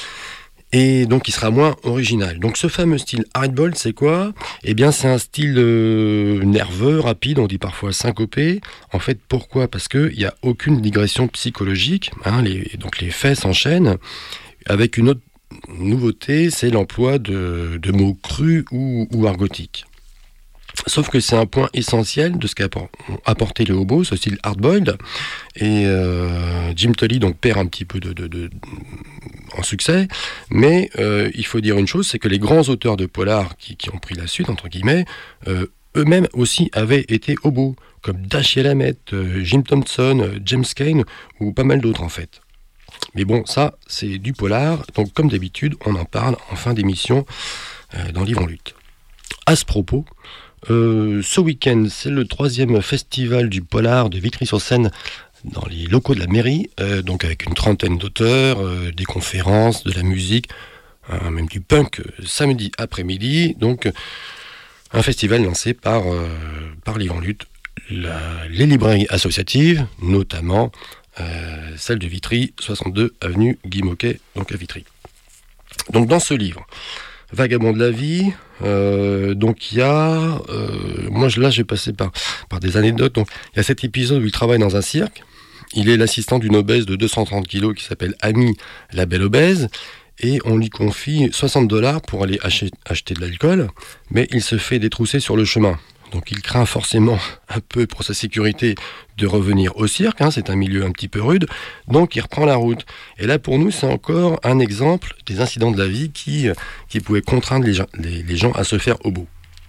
et donc il sera moins original. Donc ce fameux style hard-boiled, c'est quoi ? Eh bien c'est un style nerveux, rapide, on dit parfois syncopé. En fait, pourquoi ? Parce qu'il n'y a aucune digression psychologique, donc les faits s'enchaînent, avec une autre nouveauté, c'est l'emploi de mots crus ou argotiques. Sauf que c'est un point essentiel de ce qu'a apporté le hobo, ce style hard-boiled, et Jim Tully donc perd un petit peu en succès, mais il faut dire une chose, c'est que les grands auteurs de polar qui ont pris la suite, entre guillemets, eux-mêmes aussi avaient été hobos, comme Dashiell Hammett, Jim Thompson, James Cain, ou pas mal d'autres en fait. Mais bon, ça, c'est du polar, donc comme d'habitude, on en parle en fin d'émission dans Livre en lutte. À ce propos, ce week-end, c'est le 3e festival du polar de Vitry-sur-Seine dans les locaux de la mairie, donc avec une 30aine d'auteurs, des conférences, de la musique, même du punk samedi après-midi. Donc un festival lancé par Livre en lutte, les librairies associatives, notamment celle de Vitry, 62 avenue Guy Moquet, donc à Vitry. Donc dans ce livre, Vagabond de la vie, donc il y a, moi là j'ai passé par des anecdotes, donc il y a cet épisode où il travaille dans un cirque, il est l'assistant d'une obèse de 230 kilos qui s'appelle Amy la belle obèse, et on lui confie $60 pour aller acheter de l'alcool, mais il se fait détrousser sur le chemin. Donc il craint forcément un peu pour sa sécurité de revenir au cirque, c'est un milieu un petit peu rude, donc il reprend la route. Et là pour nous c'est encore un exemple des incidents de la vie qui pouvaient contraindre les gens à se faire hobo.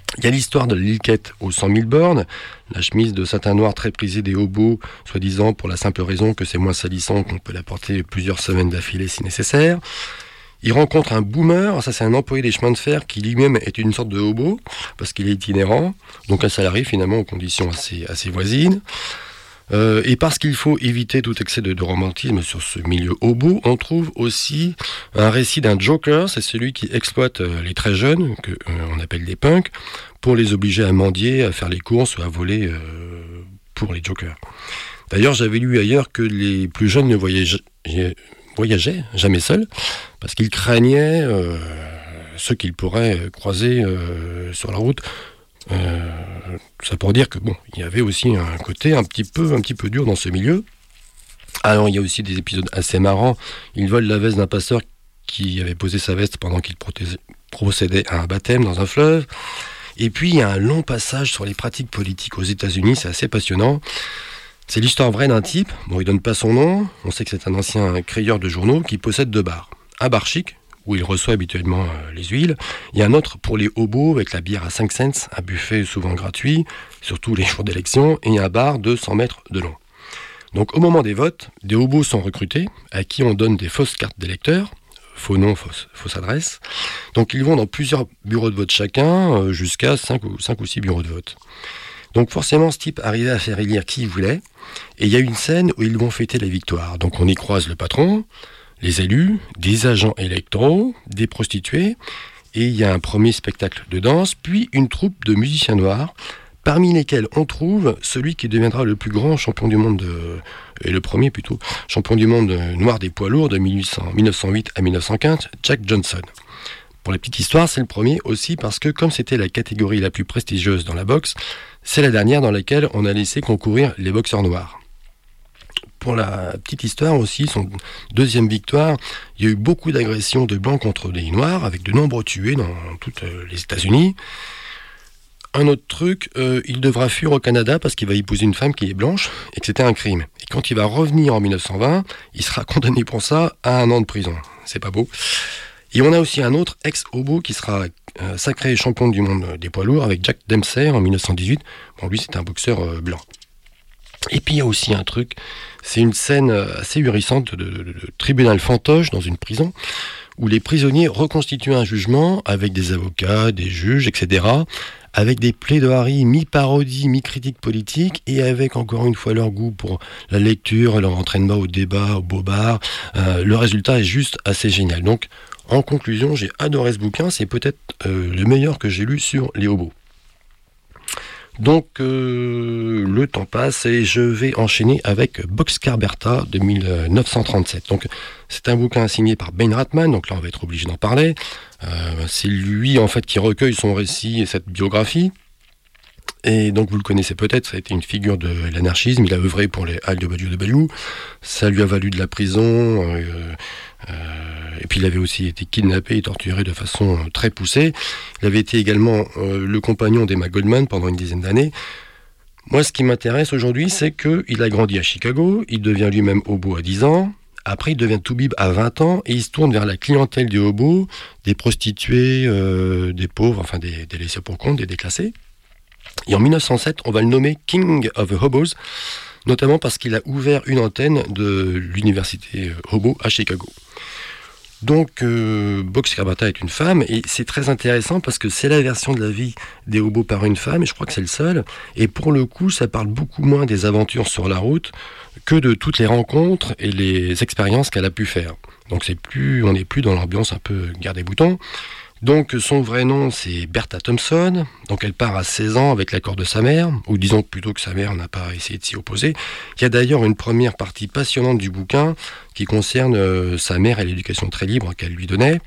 Il y a l'histoire de la liquette aux 100 000 bornes, la chemise de satin noir très prisée des hobos, soi-disant pour la simple raison que c'est moins salissant, qu'on peut la porter plusieurs semaines d'affilée si nécessaire. Il rencontre un boomer, ça c'est un employé des chemins de fer qui lui-même est une sorte de hobo, parce qu'il est itinérant, donc un salarié finalement aux conditions assez voisines. Et parce qu'il faut éviter tout excès de romantisme sur ce milieu hobo, on trouve aussi un récit d'un joker, c'est celui qui exploite les très jeunes, qu'on appelle des punks, pour les obliger à mendier, à faire les courses ou à voler pour les jokers. D'ailleurs, j'avais lu ailleurs que les plus jeunes ne voyageaient jamais seuls, parce qu'ils craignaient ceux qu'ils pourraient croiser sur la route. Ça pour dire que il y avait aussi un côté un petit peu dur dans ce milieu. Alors il y a aussi des épisodes assez marrants. Ils volent la veste d'un passeur qui avait posé sa veste pendant qu'il procédait à un baptême dans un fleuve. Et puis il y a un long passage sur les pratiques politiques aux États-Unis, c'est assez passionnant. C'est l'histoire vraie d'un type, il donne pas son nom, on sait que c'est un ancien crayeur de journaux qui possède 2 bars. Un bar chic, où il reçoit habituellement les huiles. Il y a un autre pour les hobos, avec la bière à 5 cents, un buffet souvent gratuit, surtout les jours d'élection, et un bar de 100 mètres de long. Donc au moment des votes, des hobos sont recrutés, à qui on donne des fausses cartes d'électeurs, faux nom, fausse adresse. Donc ils vont dans plusieurs bureaux de vote chacun, jusqu'à 5 ou 6 bureaux de vote. Donc forcément, ce type arrivait à faire élire qui il voulait, et il y a une scène où ils vont fêter la victoire. Donc on y croise le patron, les élus, des agents électoraux, des prostituées, et il y a un premier spectacle de danse, puis une troupe de musiciens noirs, parmi lesquels on trouve celui qui deviendra le plus grand champion du monde, et le premier plutôt, champion du monde noir des poids lourds de 1908 à 1915, Jack Johnson. Pour la petite histoire, c'est le premier aussi parce que comme c'était la catégorie la plus prestigieuse dans la boxe, c'est la dernière dans laquelle on a laissé concourir les boxeurs noirs. Pour la petite histoire aussi, son deuxième victoire, il y a eu beaucoup d'agressions de blancs contre des noirs, avec de nombreux tués dans toutes les États-Unis. Un autre truc, il devra fuir au Canada parce qu'il va épouser une femme qui est blanche et que c'était un crime. Et quand il va revenir en 1920, il sera condamné pour ça à 1 an de prison. C'est pas beau. Et on a aussi un autre ex-hobo qui sera sacré champion du monde des poids lourds avec Jack Dempsey en 1918. Bon, lui, c'est un boxeur blanc. Et puis il y a aussi un truc, c'est une scène assez ahurissante de tribunal fantoche dans une prison où les prisonniers reconstituent un jugement avec des avocats, des juges, etc., avec des plaidoiries mi-parodie, mi-critique politique et avec encore une fois leur goût pour la lecture, leur entraînement au débat, au bobard. Le résultat est juste assez génial. Donc en conclusion, j'ai adoré ce bouquin, c'est peut-être le meilleur que j'ai lu sur les hobos. Donc le temps passe et je vais enchaîner avec Boxcar Bertha de 1937. Donc c'est un bouquin signé par Ben Ratman, donc là on va être obligé d'en parler. C'est lui en fait qui recueille son récit et cette biographie. Et donc vous le connaissez peut-être, ça a été une figure de l'anarchisme, il a œuvré pour les IWW, ça lui a valu de la prison, et puis il avait aussi été kidnappé et torturé de façon très poussée. Il avait été également le compagnon d'Emma Goldman pendant une dizaine d'années. Moi ce qui m'intéresse aujourd'hui, c'est qu'il a grandi à Chicago, il devient lui-même hobo à 10 ans, après il devient toubib à 20 ans, et il se tourne vers la clientèle des hobos, des prostituées, des pauvres, enfin des laissés pour compte, des déclassés. Et en 1907, on va le nommer King of the Hobos, notamment parce qu'il a ouvert une antenne de l'université Hobo à Chicago. Donc, Boxcar Bertha est une femme, et c'est très intéressant parce que c'est la version de la vie des hobos par une femme, et je crois que c'est le seul. Et pour le coup, ça parle beaucoup moins des aventures sur la route que de toutes les rencontres et les expériences qu'elle a pu faire. Donc, on n'est plus dans l'ambiance un peu guerre des boutons. Donc son vrai nom c'est Bertha Thompson, donc elle part à 16 ans avec l'accord de sa mère, ou disons plutôt que sa mère n'a pas essayé de s'y opposer. Il y a d'ailleurs une première partie passionnante du bouquin qui concerne sa mère et l'éducation très libre qu'elle lui donnait.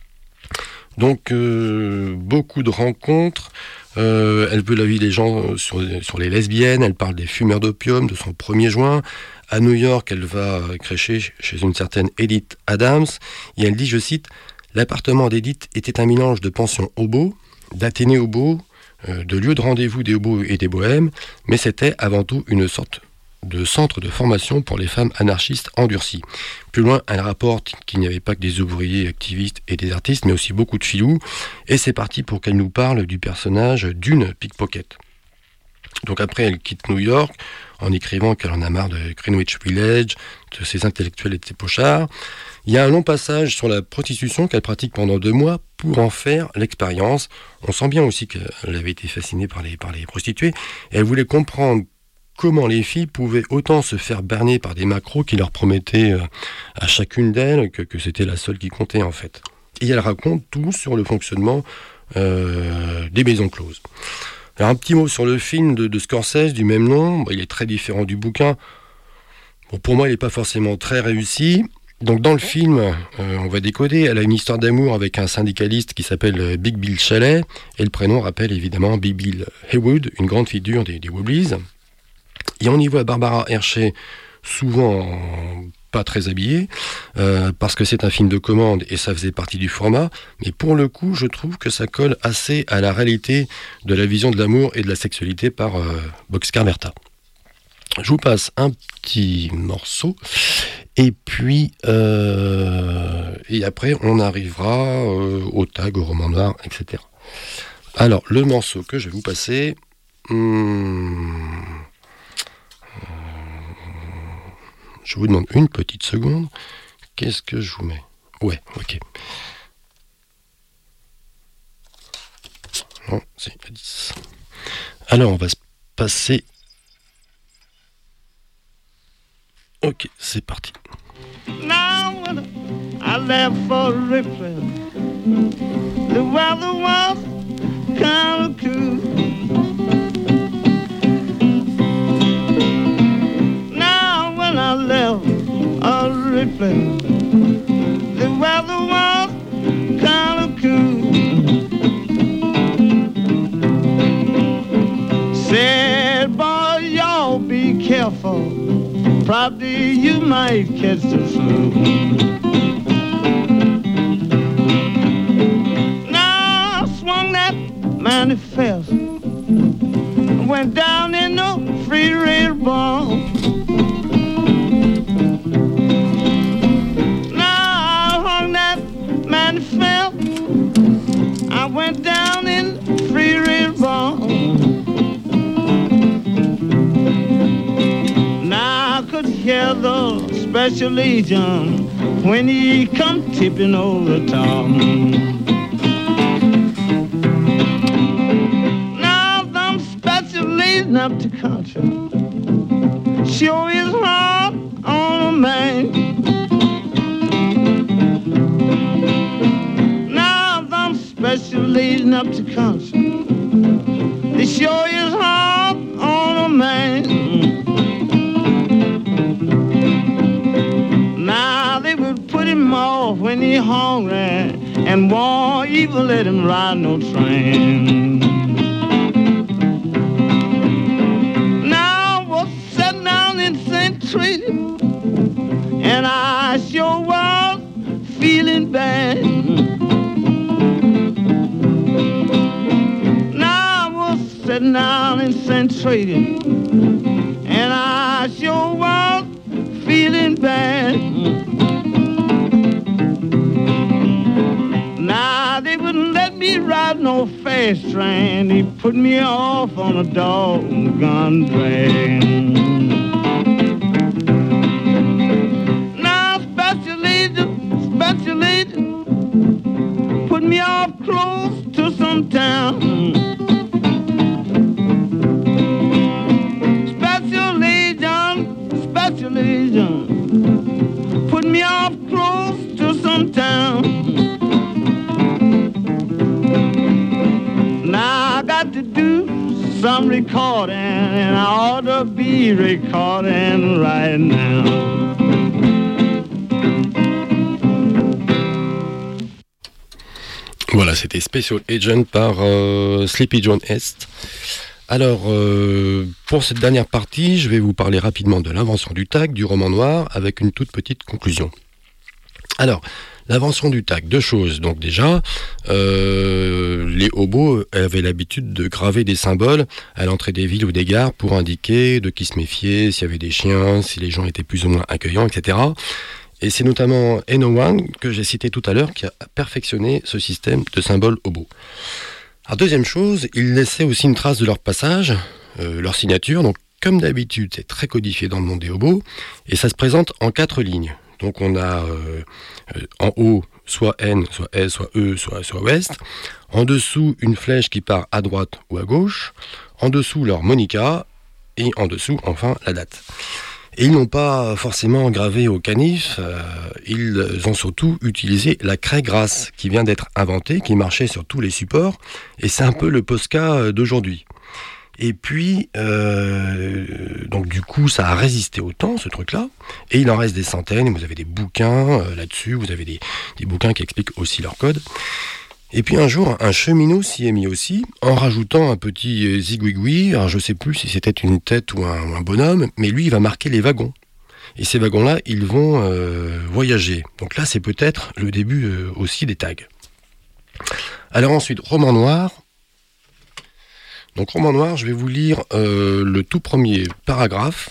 Donc beaucoup de rencontres, elle veut la vie des gens sur les lesbiennes, elle parle des fumeurs d'opium, de son premier joint. À New York, elle va crécher chez une certaine Edith Adams, et elle dit, je cite, « L'appartement d'Edith était un mélange de pension hobo, d'Athénée hobo, de lieu de rendez-vous des hobos et des bohèmes, mais c'était avant tout une sorte de centre de formation pour les femmes anarchistes endurcies. Plus loin, elle rapporte qu'il n'y avait pas que des ouvriers activistes et des artistes, mais aussi beaucoup de filous. Et c'est parti pour qu'elle nous parle du personnage d'une pickpocket. Donc après, elle quitte New York en écrivant qu'elle en a marre de Greenwich Village, de ses intellectuels et de ses pochards. Il y a un long passage sur la prostitution qu'elle pratique pendant 2 mois pour en faire l'expérience. On sent bien aussi qu'elle avait été fascinée par les prostituées. Et elle voulait comprendre comment les filles pouvaient autant se faire berner par des macros qui leur promettaient à chacune d'elles que c'était la seule qui comptait en fait. Et elle raconte tout sur le fonctionnement des maisons closes. Alors un petit mot sur le film de Scorsese du même nom. Il est très différent du bouquin. Bon, pour moi, il n'est pas forcément très réussi. Donc dans le film, on va décoder, elle a une histoire d'amour avec un syndicaliste qui s'appelle Big Bill Chalet, et le prénom rappelle évidemment Big Bill Haywood, une grande figure des Wobblies. Et on y voit Barbara Hershey, souvent pas très habillée, parce que c'est un film de commande et ça faisait partie du format, mais pour le coup, je trouve que ça colle assez à la réalité de la vision de l'amour et de la sexualité par Boxcar Bertha. Je vous passe un petit morceau, et puis et après on arrivera au tag, au roman noir, etc. Alors, le morceau que je vais vous passer... je vous demande une petite seconde. Qu'est-ce que je vous mets ? Ouais, ok. Non, c'est à 10. Alors, on va se passer... Ok, c'est parti. Now when I left for Richmond, the weather was kind of cool. Now when I left Richmond, the weather was kind of cool. Said, boy, y'all be careful. Probably you might catch the flu. Now I swung that manifest, went down in the free rail ball. Now I hung that manifest, I went down in the free rail ball. Hear the special agent when he come tipping over the top. Now them special agent up to country sure is hard on a man. Now them special agent up to country, they sure is hard on a man. Off when he hungry and won't even let him ride no train. Now I was sitting down in St. Tracy and I sure was feeling bad. Now I was sitting down in St. Tracy and I sure was feeling bad. Now they wouldn't let me ride no fast train. They put me off on a doggone train. Now special agent, put me off close to some town. Special agent, put me off close to some town. Now I got to do some recording, and I ought to be recording right now. Voilà, c'était Special Agent par Sleepy John Est. Alors, pour cette dernière partie, je vais vous parler rapidement de l'invention du tag, du roman noir, avec une toute petite conclusion. Alors, L'invention du tag, 2 choses. Donc déjà, les hobos avaient l'habitude de graver des symboles à l'entrée des villes ou des gares pour indiquer de qui se méfier, s'il y avait des chiens, si les gens étaient plus ou moins accueillants, etc. Et c'est notamment Eno One, que j'ai cité tout à l'heure, qui a perfectionné ce système de symboles hobos. Alors deuxième chose, ils laissaient aussi une trace de leur passage, leur signature. Donc comme d'habitude, c'est très codifié dans le monde des hobos, et ça se présente en 4 lignes. Donc on a en haut soit N, soit S, soit E, soit Ouest. En dessous, une flèche qui part à droite ou à gauche. En dessous, leur monica. Et en dessous, enfin, la date. Et ils n'ont pas forcément gravé au canif, ils ont surtout utilisé la craie grasse qui vient d'être inventée, qui marchait sur tous les supports, et c'est un peu le Posca d'aujourd'hui. Et puis, donc du coup, ça a résisté au temps, ce truc-là, et il en reste des centaines, vous avez des bouquins là-dessus, vous avez des bouquins qui expliquent aussi leur code. Et puis un jour, un cheminot s'y est mis aussi, en rajoutant un petit zigouigoui. Alors je ne sais plus si c'était une tête ou un bonhomme, mais lui, il va marquer les wagons. Et ces wagons-là, ils vont voyager. Donc là, c'est peut-être le début aussi des tags. Alors ensuite, roman noir. Donc roman noir, je vais vous lire le tout premier paragraphe,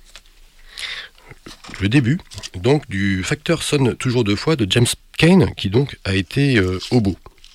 le début, donc du Facteur sonne toujours 2 fois de James Cain, qui donc a été hobo.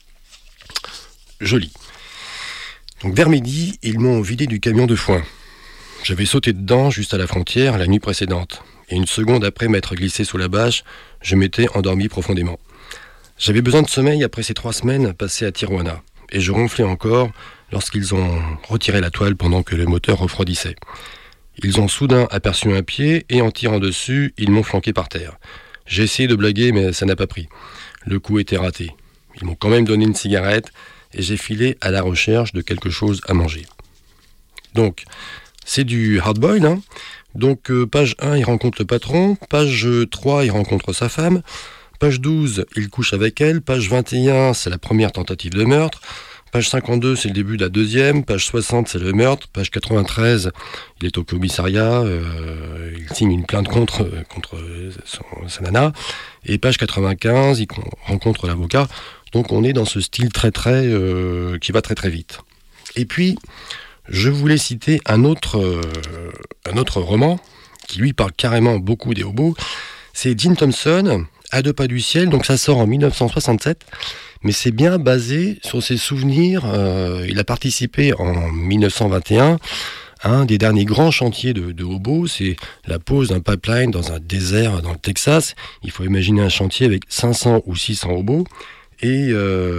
Joli. Donc vers midi, ils m'ont vidé du camion de foin. J'avais sauté dedans juste à la frontière la nuit précédente. Et une seconde après m'être glissé sous la bâche, je m'étais endormi profondément. J'avais besoin de sommeil après ces 3 semaines passées à Tijuana. Et je ronflais encore lorsqu'ils ont retiré la toile pendant que le moteur refroidissait. Ils ont soudain aperçu un pied et en tirant dessus, ils m'ont flanqué par terre. J'ai essayé de blaguer mais ça n'a pas pris. Le coup était raté. Ils m'ont quand même donné une cigarette et j'ai filé à la recherche de quelque chose à manger. Donc, c'est du hard-boiled, hein. Donc, page 1, il rencontre le patron. Page 3, il rencontre sa femme. Page 12, il couche avec elle. Page 21, c'est la première tentative de meurtre. Page 52, c'est le début de la deuxième. Page 60, c'est le meurtre. Page 93, il est au commissariat. Il signe une plainte contre sa nana. Et page 95, il rencontre l'avocat. Donc on est dans ce style qui va très très vite. Et puis, je voulais citer un autre roman qui lui parle carrément beaucoup des hobos. C'est Jim Thompson, À 2 pas du ciel. Donc ça sort en 1967. Mais c'est bien basé sur ses souvenirs. Il a participé en 1921 à un des derniers grands chantiers de hobos. C'est la pose d'un pipeline dans un désert dans le Texas. Il faut imaginer un chantier avec 500 ou 600 hobos. Et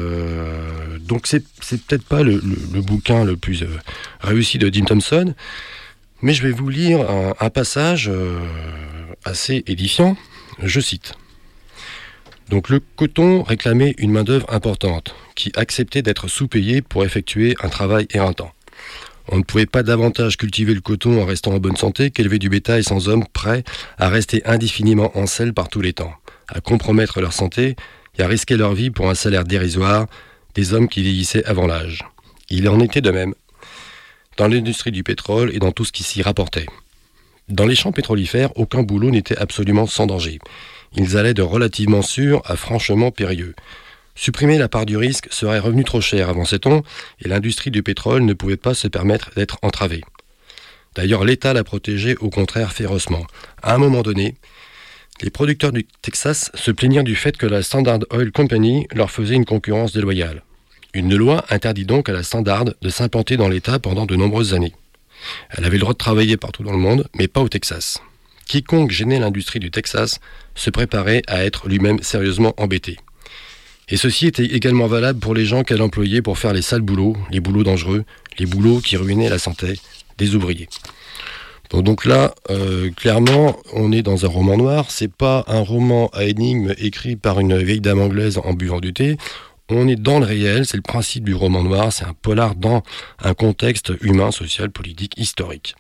donc c'est peut-être pas le bouquin le plus réussi de Jim Thompson, mais je vais vous lire un passage assez édifiant. Je cite. Donc le coton réclamait une main-d'œuvre importante, qui acceptait d'être sous-payée pour effectuer un travail éreintant. On ne pouvait pas davantage cultiver le coton en restant en bonne santé qu'élever du bétail sans hommes prêts à rester indéfiniment en selle par tous les temps, à compromettre leur santé et à risquer leur vie pour un salaire dérisoire, des hommes qui vieillissaient avant l'âge. Il en était de même dans l'industrie du pétrole et dans tout ce qui s'y rapportait. Dans les champs pétrolifères, aucun boulot n'était absolument sans danger. Ils allaient de relativement sûr à franchement périlleux. Supprimer la part du risque serait revenu trop cher, avançait-on, et l'industrie du pétrole ne pouvait pas se permettre d'être entravée. D'ailleurs, l'État la protégeait au contraire férocement. À un moment donné, les producteurs du Texas se plaignirent du fait que la Standard Oil Company leur faisait une concurrence déloyale. Une loi interdit donc à la Standard de s'implanter dans l'État pendant de nombreuses années. Elle avait le droit de travailler partout dans le monde, mais pas au Texas. Quiconque gênait l'industrie du Texas se préparait à être lui-même sérieusement embêté. Et ceci était également valable pour les gens qu'elle employait pour faire les sales boulots, les boulots dangereux, les boulots qui ruinaient la santé des ouvriers. Donc là, clairement, on est dans un roman noir. C'est pas un roman à énigmes écrit par une vieille dame anglaise en buvant du thé. On est dans le réel, c'est le principe du roman noir. C'est un polar dans un contexte humain, social, politique, historique.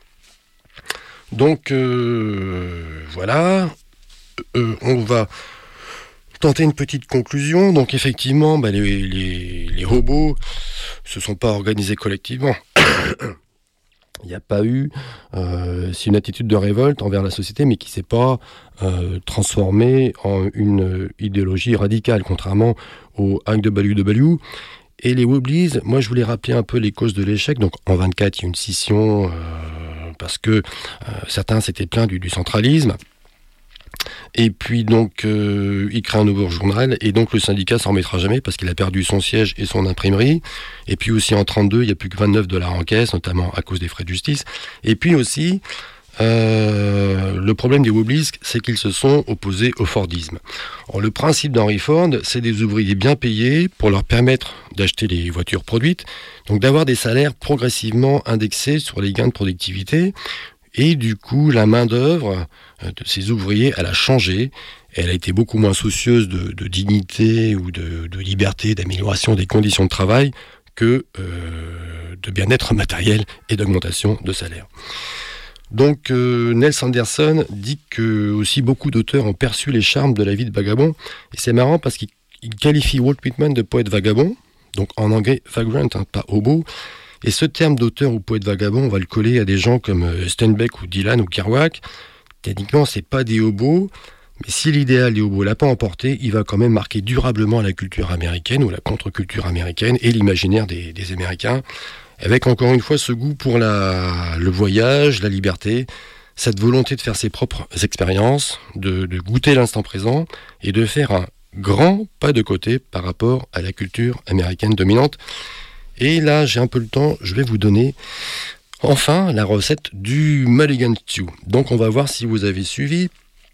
Donc, voilà. On va tenter une petite conclusion. Donc, effectivement, les hobos se sont pas organisés collectivement. Il n'y a pas eu... c'est une attitude de révolte envers la société, mais qui ne s'est pas transformée en une idéologie radicale, contrairement au IWW. Et les Wobblies, moi je voulais rappeler un peu les causes de l'échec. Donc en 24, il y a une scission, parce que certains s'étaient plaints du centralisme. Et puis donc il crée un nouveau journal et donc le syndicat s'en remettra jamais parce qu'il a perdu son siège et son imprimerie. Et puis aussi en 32 il n'y a plus que $29 en caisse, notamment à cause des frais de justice. Et puis aussi le problème des Wobblies, c'est qu'ils se sont opposés au Fordisme. Alors, le principe d'Henry Ford, c'est des ouvriers bien payés pour leur permettre d'acheter les voitures produites, donc d'avoir des salaires progressivement indexés sur les gains de productivité. Et du coup, la main-d'œuvre de ces ouvriers, elle a changé. Elle a été beaucoup moins soucieuse de dignité ou de liberté, d'amélioration des conditions de travail que de bien-être matériel et d'augmentation de salaire. Donc, Nels Anderson dit que aussi beaucoup d'auteurs ont perçu les charmes de la vie de vagabond. Et c'est marrant parce qu'il qualifie Walt Whitman de poète vagabond, donc en anglais vagrant, pas hobo. Et ce terme d'auteur ou poète vagabond, on va le coller à des gens comme Steinbeck ou Dylan ou Kerouac. Techniquement, c'est pas des hobos, mais si l'idéal des hobos l'a pas emporté, il va quand même marquer durablement la culture américaine ou la contre-culture américaine et l'imaginaire des Américains, avec encore une fois ce goût pour le voyage, la liberté, cette volonté de faire ses propres expériences, de goûter l'instant présent et de faire un grand pas de côté par rapport à la culture américaine dominante. Et là, j'ai un peu le temps, je vais vous donner enfin la recette du Mulligan Stew. Donc on va voir si vous avez suivi.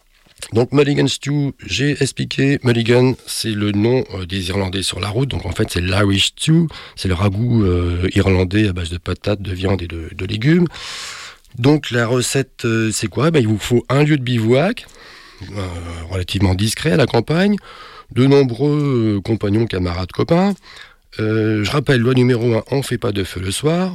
Donc Mulligan Stew, j'ai expliqué, Mulligan c'est le nom des Irlandais sur la route, donc en fait c'est l'Irish Stew, c'est le ragoût irlandais à base de patates, de viande et de légumes. Donc la recette c'est quoi ? Il vous faut un lieu de bivouac, relativement discret à la campagne, de nombreux compagnons, camarades, copains. Je rappelle, loi numéro 1, on ne fait pas de feu le soir.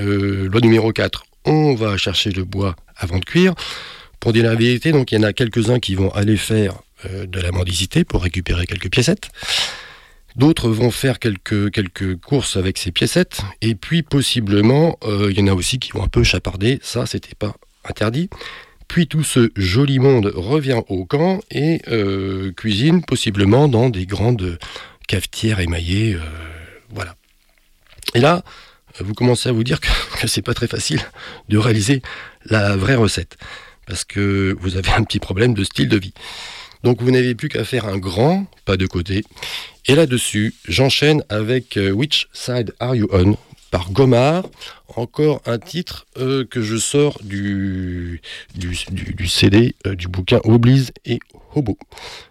Loi numéro 4, on va chercher le bois avant de cuire. Pour dire la vérité, donc il y en a quelques-uns qui vont aller faire de la mendicité pour récupérer quelques piécettes. D'autres vont faire quelques courses avec ces piécettes. Et puis possiblement, il y en a aussi qui vont un peu chaparder. Ça, c'était pas interdit. Puis tout ce joli monde revient au camp et cuisine possiblement dans des grandes cafetières émaillées. Voilà. Et là, vous commencez à vous dire que c'est pas très facile de réaliser la vraie recette. Parce que vous avez un petit problème de style de vie. Donc vous n'avez plus qu'à faire un grand pas de côté. Et là-dessus, j'enchaîne avec Which Side Are You On par Gomard. Encore un titre que je sors du CD du bouquin Wobblies et Hobo.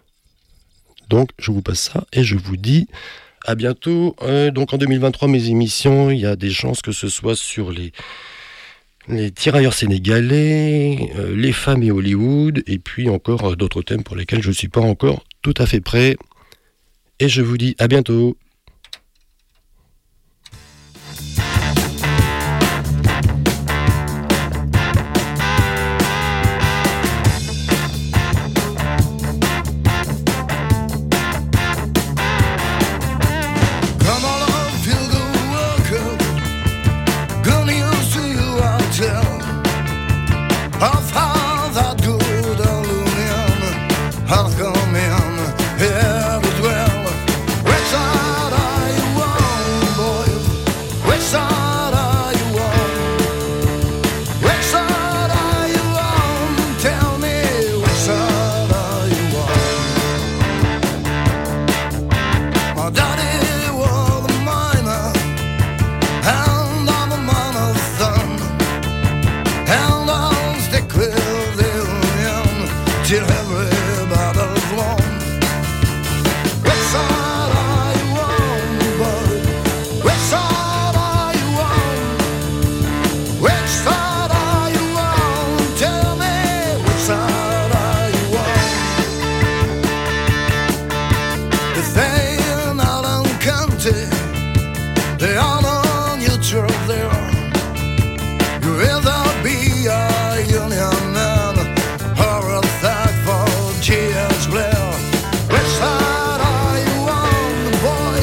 Donc je vous passe ça et je vous dis à bientôt. Donc en 2023, mes émissions, il y a des chances que ce soit sur les tirailleurs sénégalais, les femmes et Hollywood, et puis encore d'autres thèmes pour lesquels je ne suis pas encore tout à fait prêt. Et je vous dis à bientôt.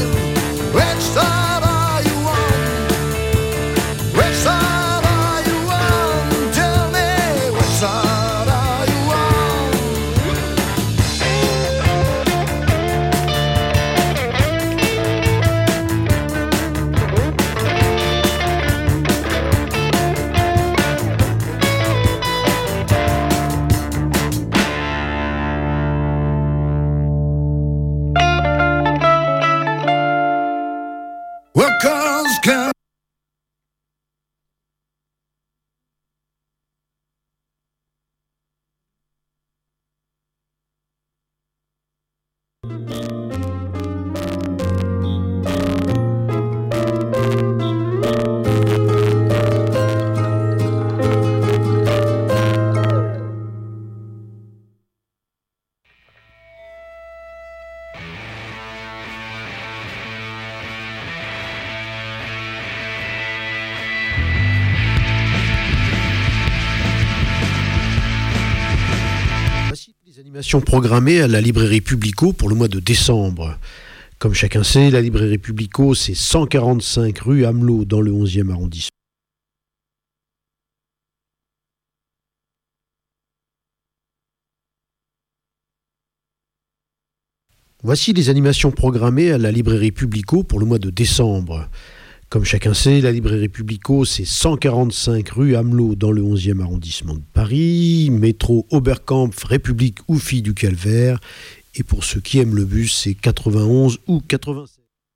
Which side are you on? Workers come. Programmée à la librairie Publico pour le mois de décembre. Comme chacun sait, la librairie Publico, c'est 145 rue Amelot dans le 11e arrondissement. Voici les animations programmées à la librairie Publico pour le mois de décembre. Comme chacun sait, la librairie Publico, c'est 145 rue Amelot dans le 11e arrondissement de Paris, métro Oberkampf, République ou Filles du Calvaire. Et pour ceux qui aiment le bus, c'est 91 ou 87.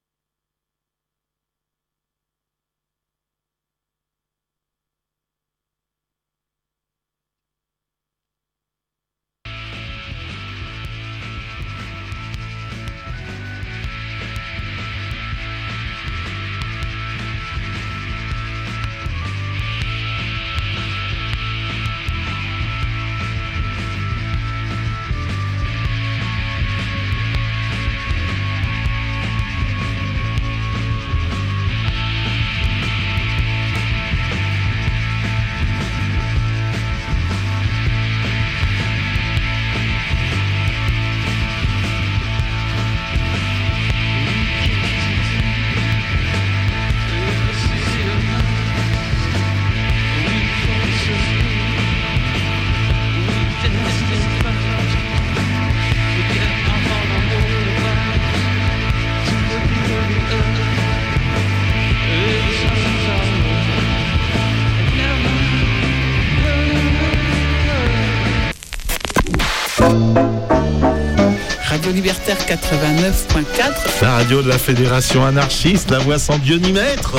Radio Libertaire 89.4. La radio de la Fédération anarchiste, la voix sans Dieu ni maître.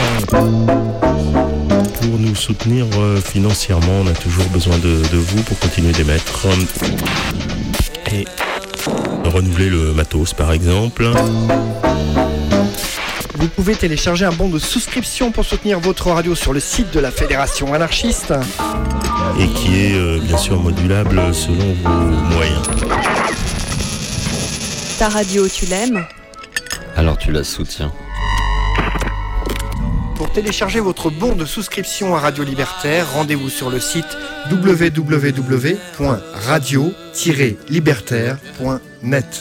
Pour nous soutenir financièrement, on a toujours besoin de vous pour continuer d'émettre et renouveler le matos par exemple. Vous pouvez télécharger un bon de souscription pour soutenir votre radio sur le site de la Fédération anarchiste. Et qui est bien sûr modulable selon vos moyens. Ta radio, tu l'aimes ? Alors tu la soutiens. Pour télécharger votre bon de souscription à Radio Libertaire, rendez-vous sur le site www.radio-libertaire.net.